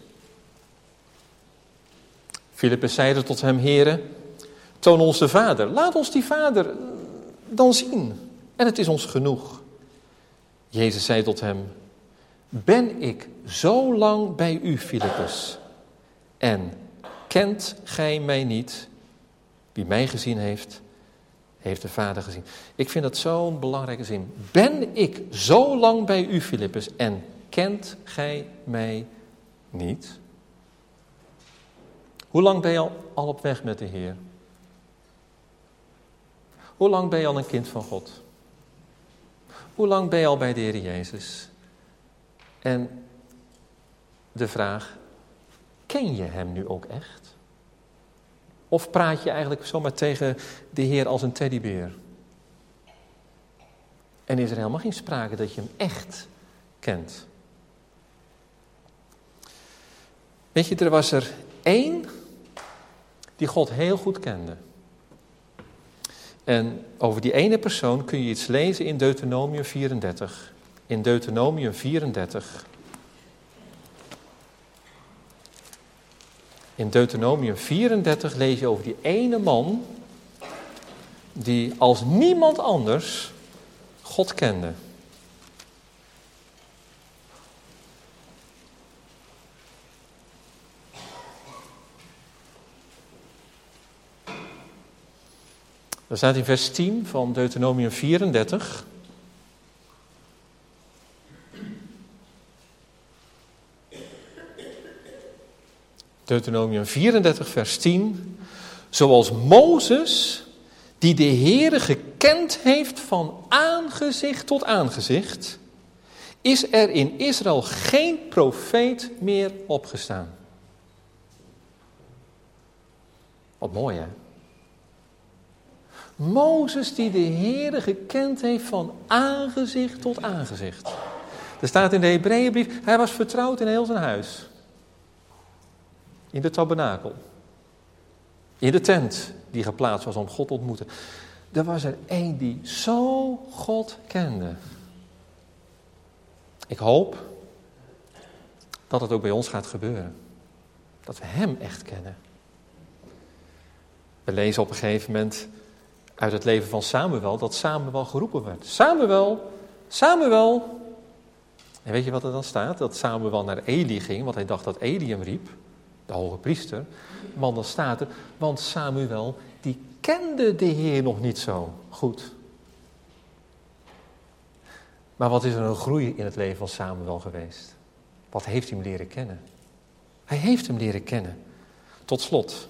Filippus zeide tot hem, Heere, toon ons de Vader. Laat ons die Vader dan zien. En het is ons genoeg. Jezus zei tot hem, ben ik zo lang bij u, Filippus, en kent gij mij niet? Wie mij gezien heeft, heeft de Vader gezien. Ik vind dat zo'n belangrijke zin. Ben ik zo lang bij u, Filippus, en kent gij mij niet? Hoe lang ben je al, al op weg met de Heer? Hoe lang ben je al een kind van God? Hoe lang ben je al bij de Heer Jezus? En de vraag, ken je hem nu ook echt? Of praat je eigenlijk zomaar tegen de Heer als een teddybeer? En is er helemaal geen sprake dat je hem echt kent? Weet je, er was er één die God heel goed kende. En over die ene persoon kun je iets lezen in Deuteronomium vierendertig. In Deuteronomium vierendertig. In Deuteronomium vierendertig lees je over die ene man die als niemand anders God kende. Dat staat in vers tien van Deuteronomium vierendertig. Deuteronomium vierendertig, vers tien. Zoals Mozes, die de Heere gekend heeft van aangezicht tot aangezicht, is er in Israël geen profeet meer opgestaan. Wat mooi, hè? Mozes die de Heere gekend heeft van aangezicht tot aangezicht. Er staat in de Hebreeënbrief, hij was vertrouwd in heel zijn huis. In de tabernakel. In de tent die geplaatst was om God te ontmoeten. Er was er één die zo God kende. Ik hoop dat het ook bij ons gaat gebeuren. Dat we hem echt kennen. We lezen op een gegeven moment uit het leven van Samuel dat Samuel geroepen werd. Samuel, Samuel. En weet je wat er dan staat? Dat Samuel naar Eli ging, want hij dacht dat Eli hem riep. De hoge priester. Maar dan staat er, want Samuel die kende de Heer nog niet zo goed. Maar wat is er een groei in het leven van Samuel geweest? Wat heeft hij hem leren kennen? Hij heeft hem leren kennen. Tot slot.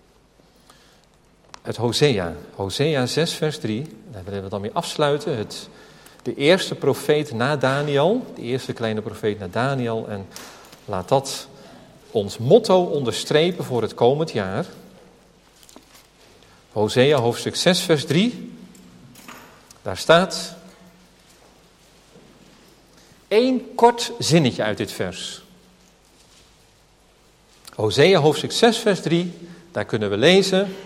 Het Hosea. Hosea zes vers drie. Daar willen we dan mee afsluiten. Het, de eerste profeet na Daniel. De eerste kleine profeet na Daniel. En laat dat ons motto onderstrepen voor het komend jaar. Hosea hoofdstuk zes vers drie. Daar staat één kort zinnetje uit dit vers. Hosea hoofdstuk zes vers drie. Daar kunnen we lezen.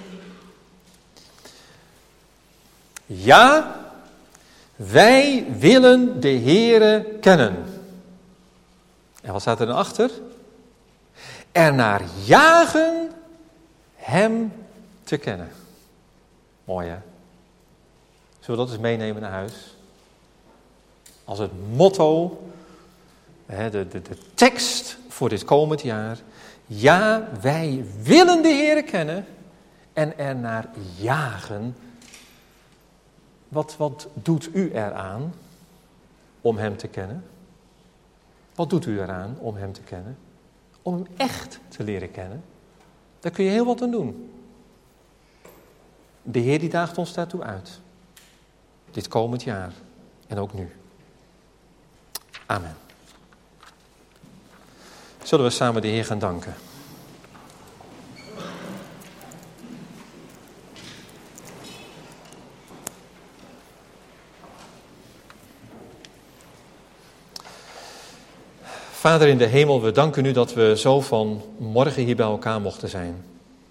Ja, wij willen de Heere kennen. En wat staat er dan achter? Ernaar jagen hem te kennen. Mooi hè? Zullen we dat eens meenemen naar huis? Als het motto, de, de, de tekst voor dit komend jaar. Ja, wij willen de Heere kennen en ernaar jagen. Wat, wat doet u eraan om hem te kennen? Wat doet u eraan om hem te kennen? Om hem echt te leren kennen? Daar kun je heel wat aan doen. De Heer die daagt ons daartoe uit. Dit komend jaar en ook nu. Amen. Zullen we samen de Heer gaan danken? Vader in de hemel, we danken u dat we zo van morgen hier bij elkaar mochten zijn.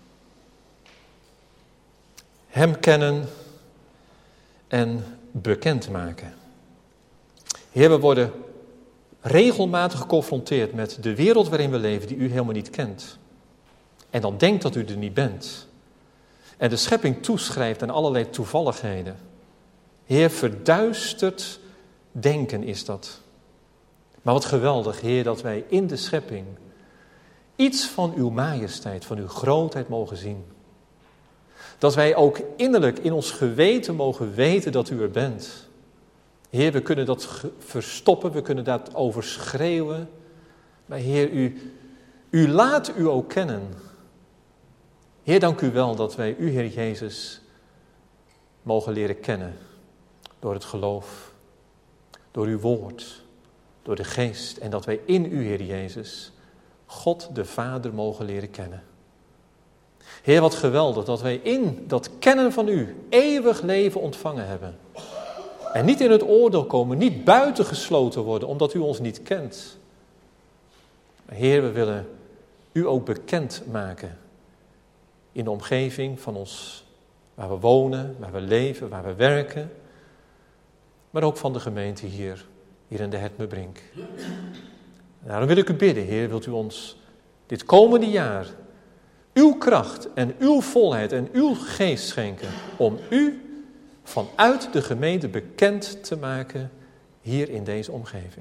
Hem kennen en bekend maken. Heer, we worden regelmatig geconfronteerd met de wereld waarin we leven die u helemaal niet kent. En dan denkt dat u er niet bent. En de schepping toeschrijft aan allerlei toevalligheden. Heer, verduisterd denken is dat. Maar wat geweldig, Heer, dat wij in de schepping iets van uw majesteit, van uw grootheid mogen zien. Dat wij ook innerlijk in ons geweten mogen weten dat u er bent. Heer, we kunnen dat verstoppen, we kunnen dat overschreeuwen. Maar Heer, u, u laat u ook kennen. Heer, dank u wel dat wij u, Heer Jezus, mogen leren kennen. Door het geloof, door uw woord, door de geest. En dat wij in u, Heer Jezus, God de Vader mogen leren kennen. Heer, wat geweldig dat wij in dat kennen van u eeuwig leven ontvangen hebben. En niet in het oordeel komen, niet buitengesloten worden, omdat u ons niet kent. Maar Heer, we willen u ook bekend maken in de omgeving van ons, waar we wonen, waar we leven, waar we werken. Maar ook van de gemeente hier, hier in de Hetmebrink. Daarom wil ik u bidden, Heer, wilt u ons dit komende jaar uw kracht en uw volheid en uw geest schenken om u vanuit de gemeente bekend te maken hier in deze omgeving.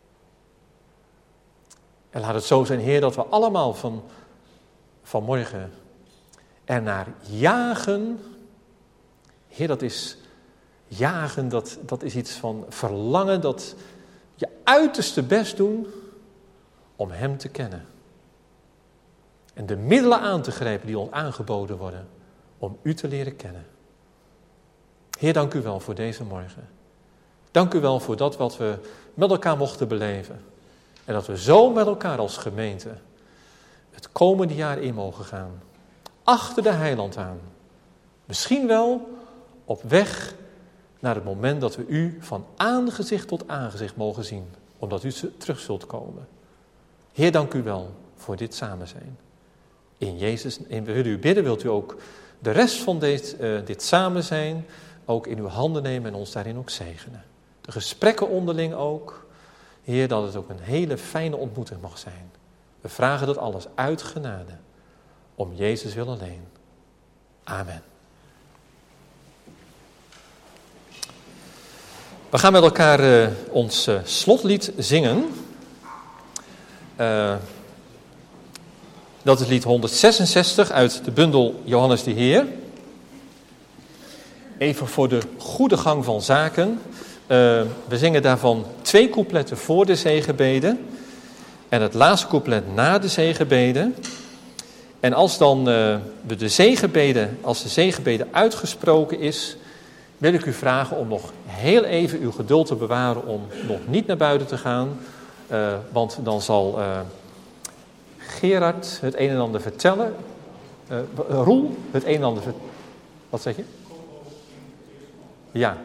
En laat het zo zijn, Heer, dat we allemaal van, vanmorgen ernaar jagen. Heer, dat is jagen, dat, dat is iets van verlangen, dat je uiterste best doen om hem te kennen. En de middelen aan te grijpen die ons aangeboden worden om u te leren kennen. Heer, dank u wel voor deze morgen. Dank u wel voor dat wat we met elkaar mochten beleven. En dat we zo met elkaar als gemeente het komende jaar in mogen gaan. Achter de heiland aan. Misschien wel op weg naar het moment dat we u van aangezicht tot aangezicht mogen zien. Omdat u terug zult komen. Heer, dank u wel voor dit samen zijn. In Jezus, en we willen u bidden, wilt u ook de rest van dit, uh, dit samen zijn ook in uw handen nemen en ons daarin ook zegenen. De gesprekken onderling ook. Heer, dat het ook een hele fijne ontmoeting mag zijn. We vragen dat alles uit genade. Om Jezus wil alleen. Amen. We gaan met elkaar uh, ons uh, slotlied zingen. Uh, dat is lied honderdzesenzestig uit de bundel Johannes de Heer. Even voor de goede gang van zaken. Uh, we zingen daarvan twee coupletten voor de zegenbede. En het laatste couplet na de zegenbede. En als dan uh, we de zegenbede, als de zegenbede uitgesproken is, wil ik u vragen om nog heel even uw geduld te bewaren om nog niet naar buiten te gaan. Uh, want dan zal uh, Gerard het een en ander vertellen. Uh, Roel het een en ander vertellen. Wat zeg je? Ja.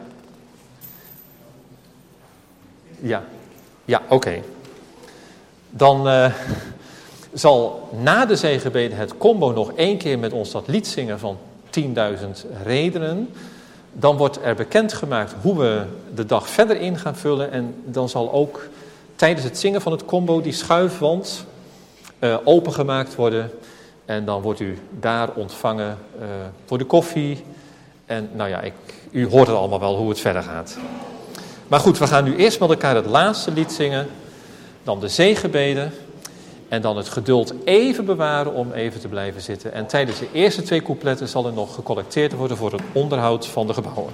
Ja. Ja, oké. Okay. Dan uh, zal na de zegenbede het combo nog één keer met ons dat lied zingen van tienduizend redenen. Dan wordt er bekendgemaakt hoe we de dag verder in gaan vullen. En dan zal ook tijdens het zingen van het combo die schuifwand uh, opengemaakt worden. En dan wordt u daar ontvangen uh, voor de koffie. En nou ja, ik, u hoort het allemaal wel hoe het verder gaat. Maar goed, we gaan nu eerst met elkaar het laatste lied zingen. Dan de zegenbede. En dan het geduld even bewaren om even te blijven zitten. En tijdens de eerste twee coupletten zal er nog gecollecteerd worden voor het onderhoud van de gebouwen.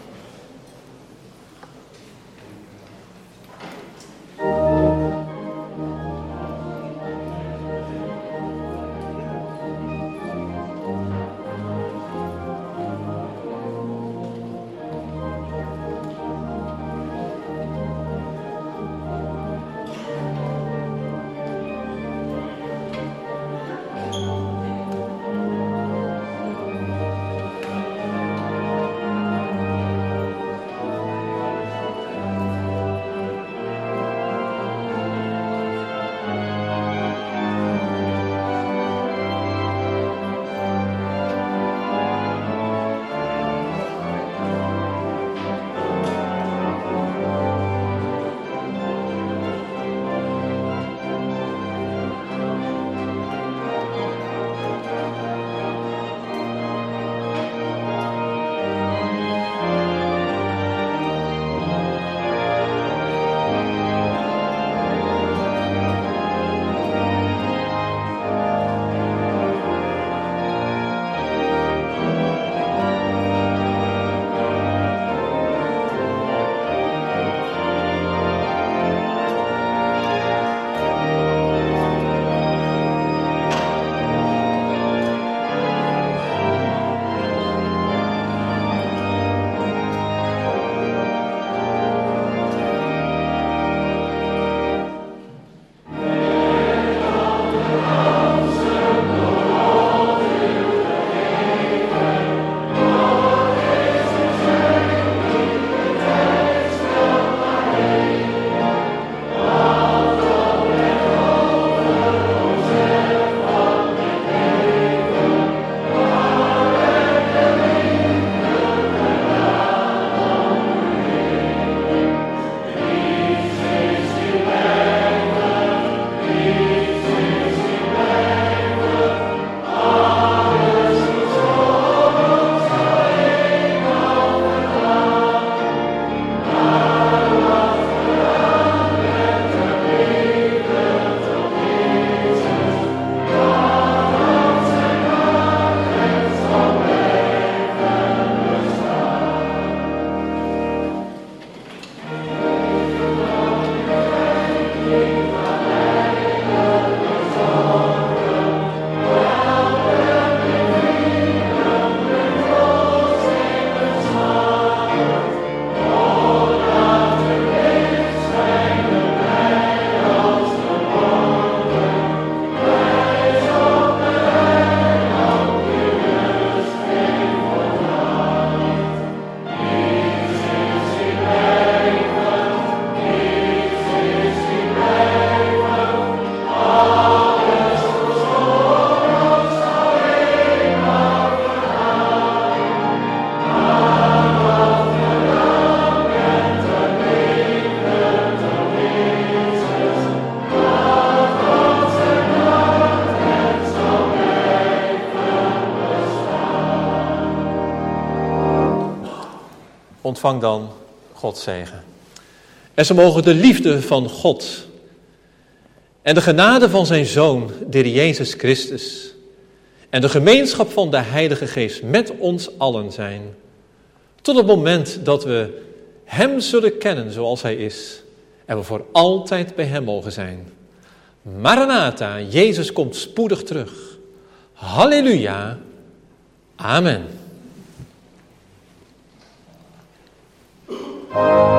ontvang dan Gods zegen. En ze mogen de liefde van God en de genade van zijn Zoon, de Heer Jezus Christus, en de gemeenschap van de Heilige Geest met ons allen zijn, tot het moment dat we Hem zullen kennen zoals Hij is, en we voor altijd bij Hem mogen zijn. Maranatha, Jezus komt spoedig terug. Halleluja. Amen.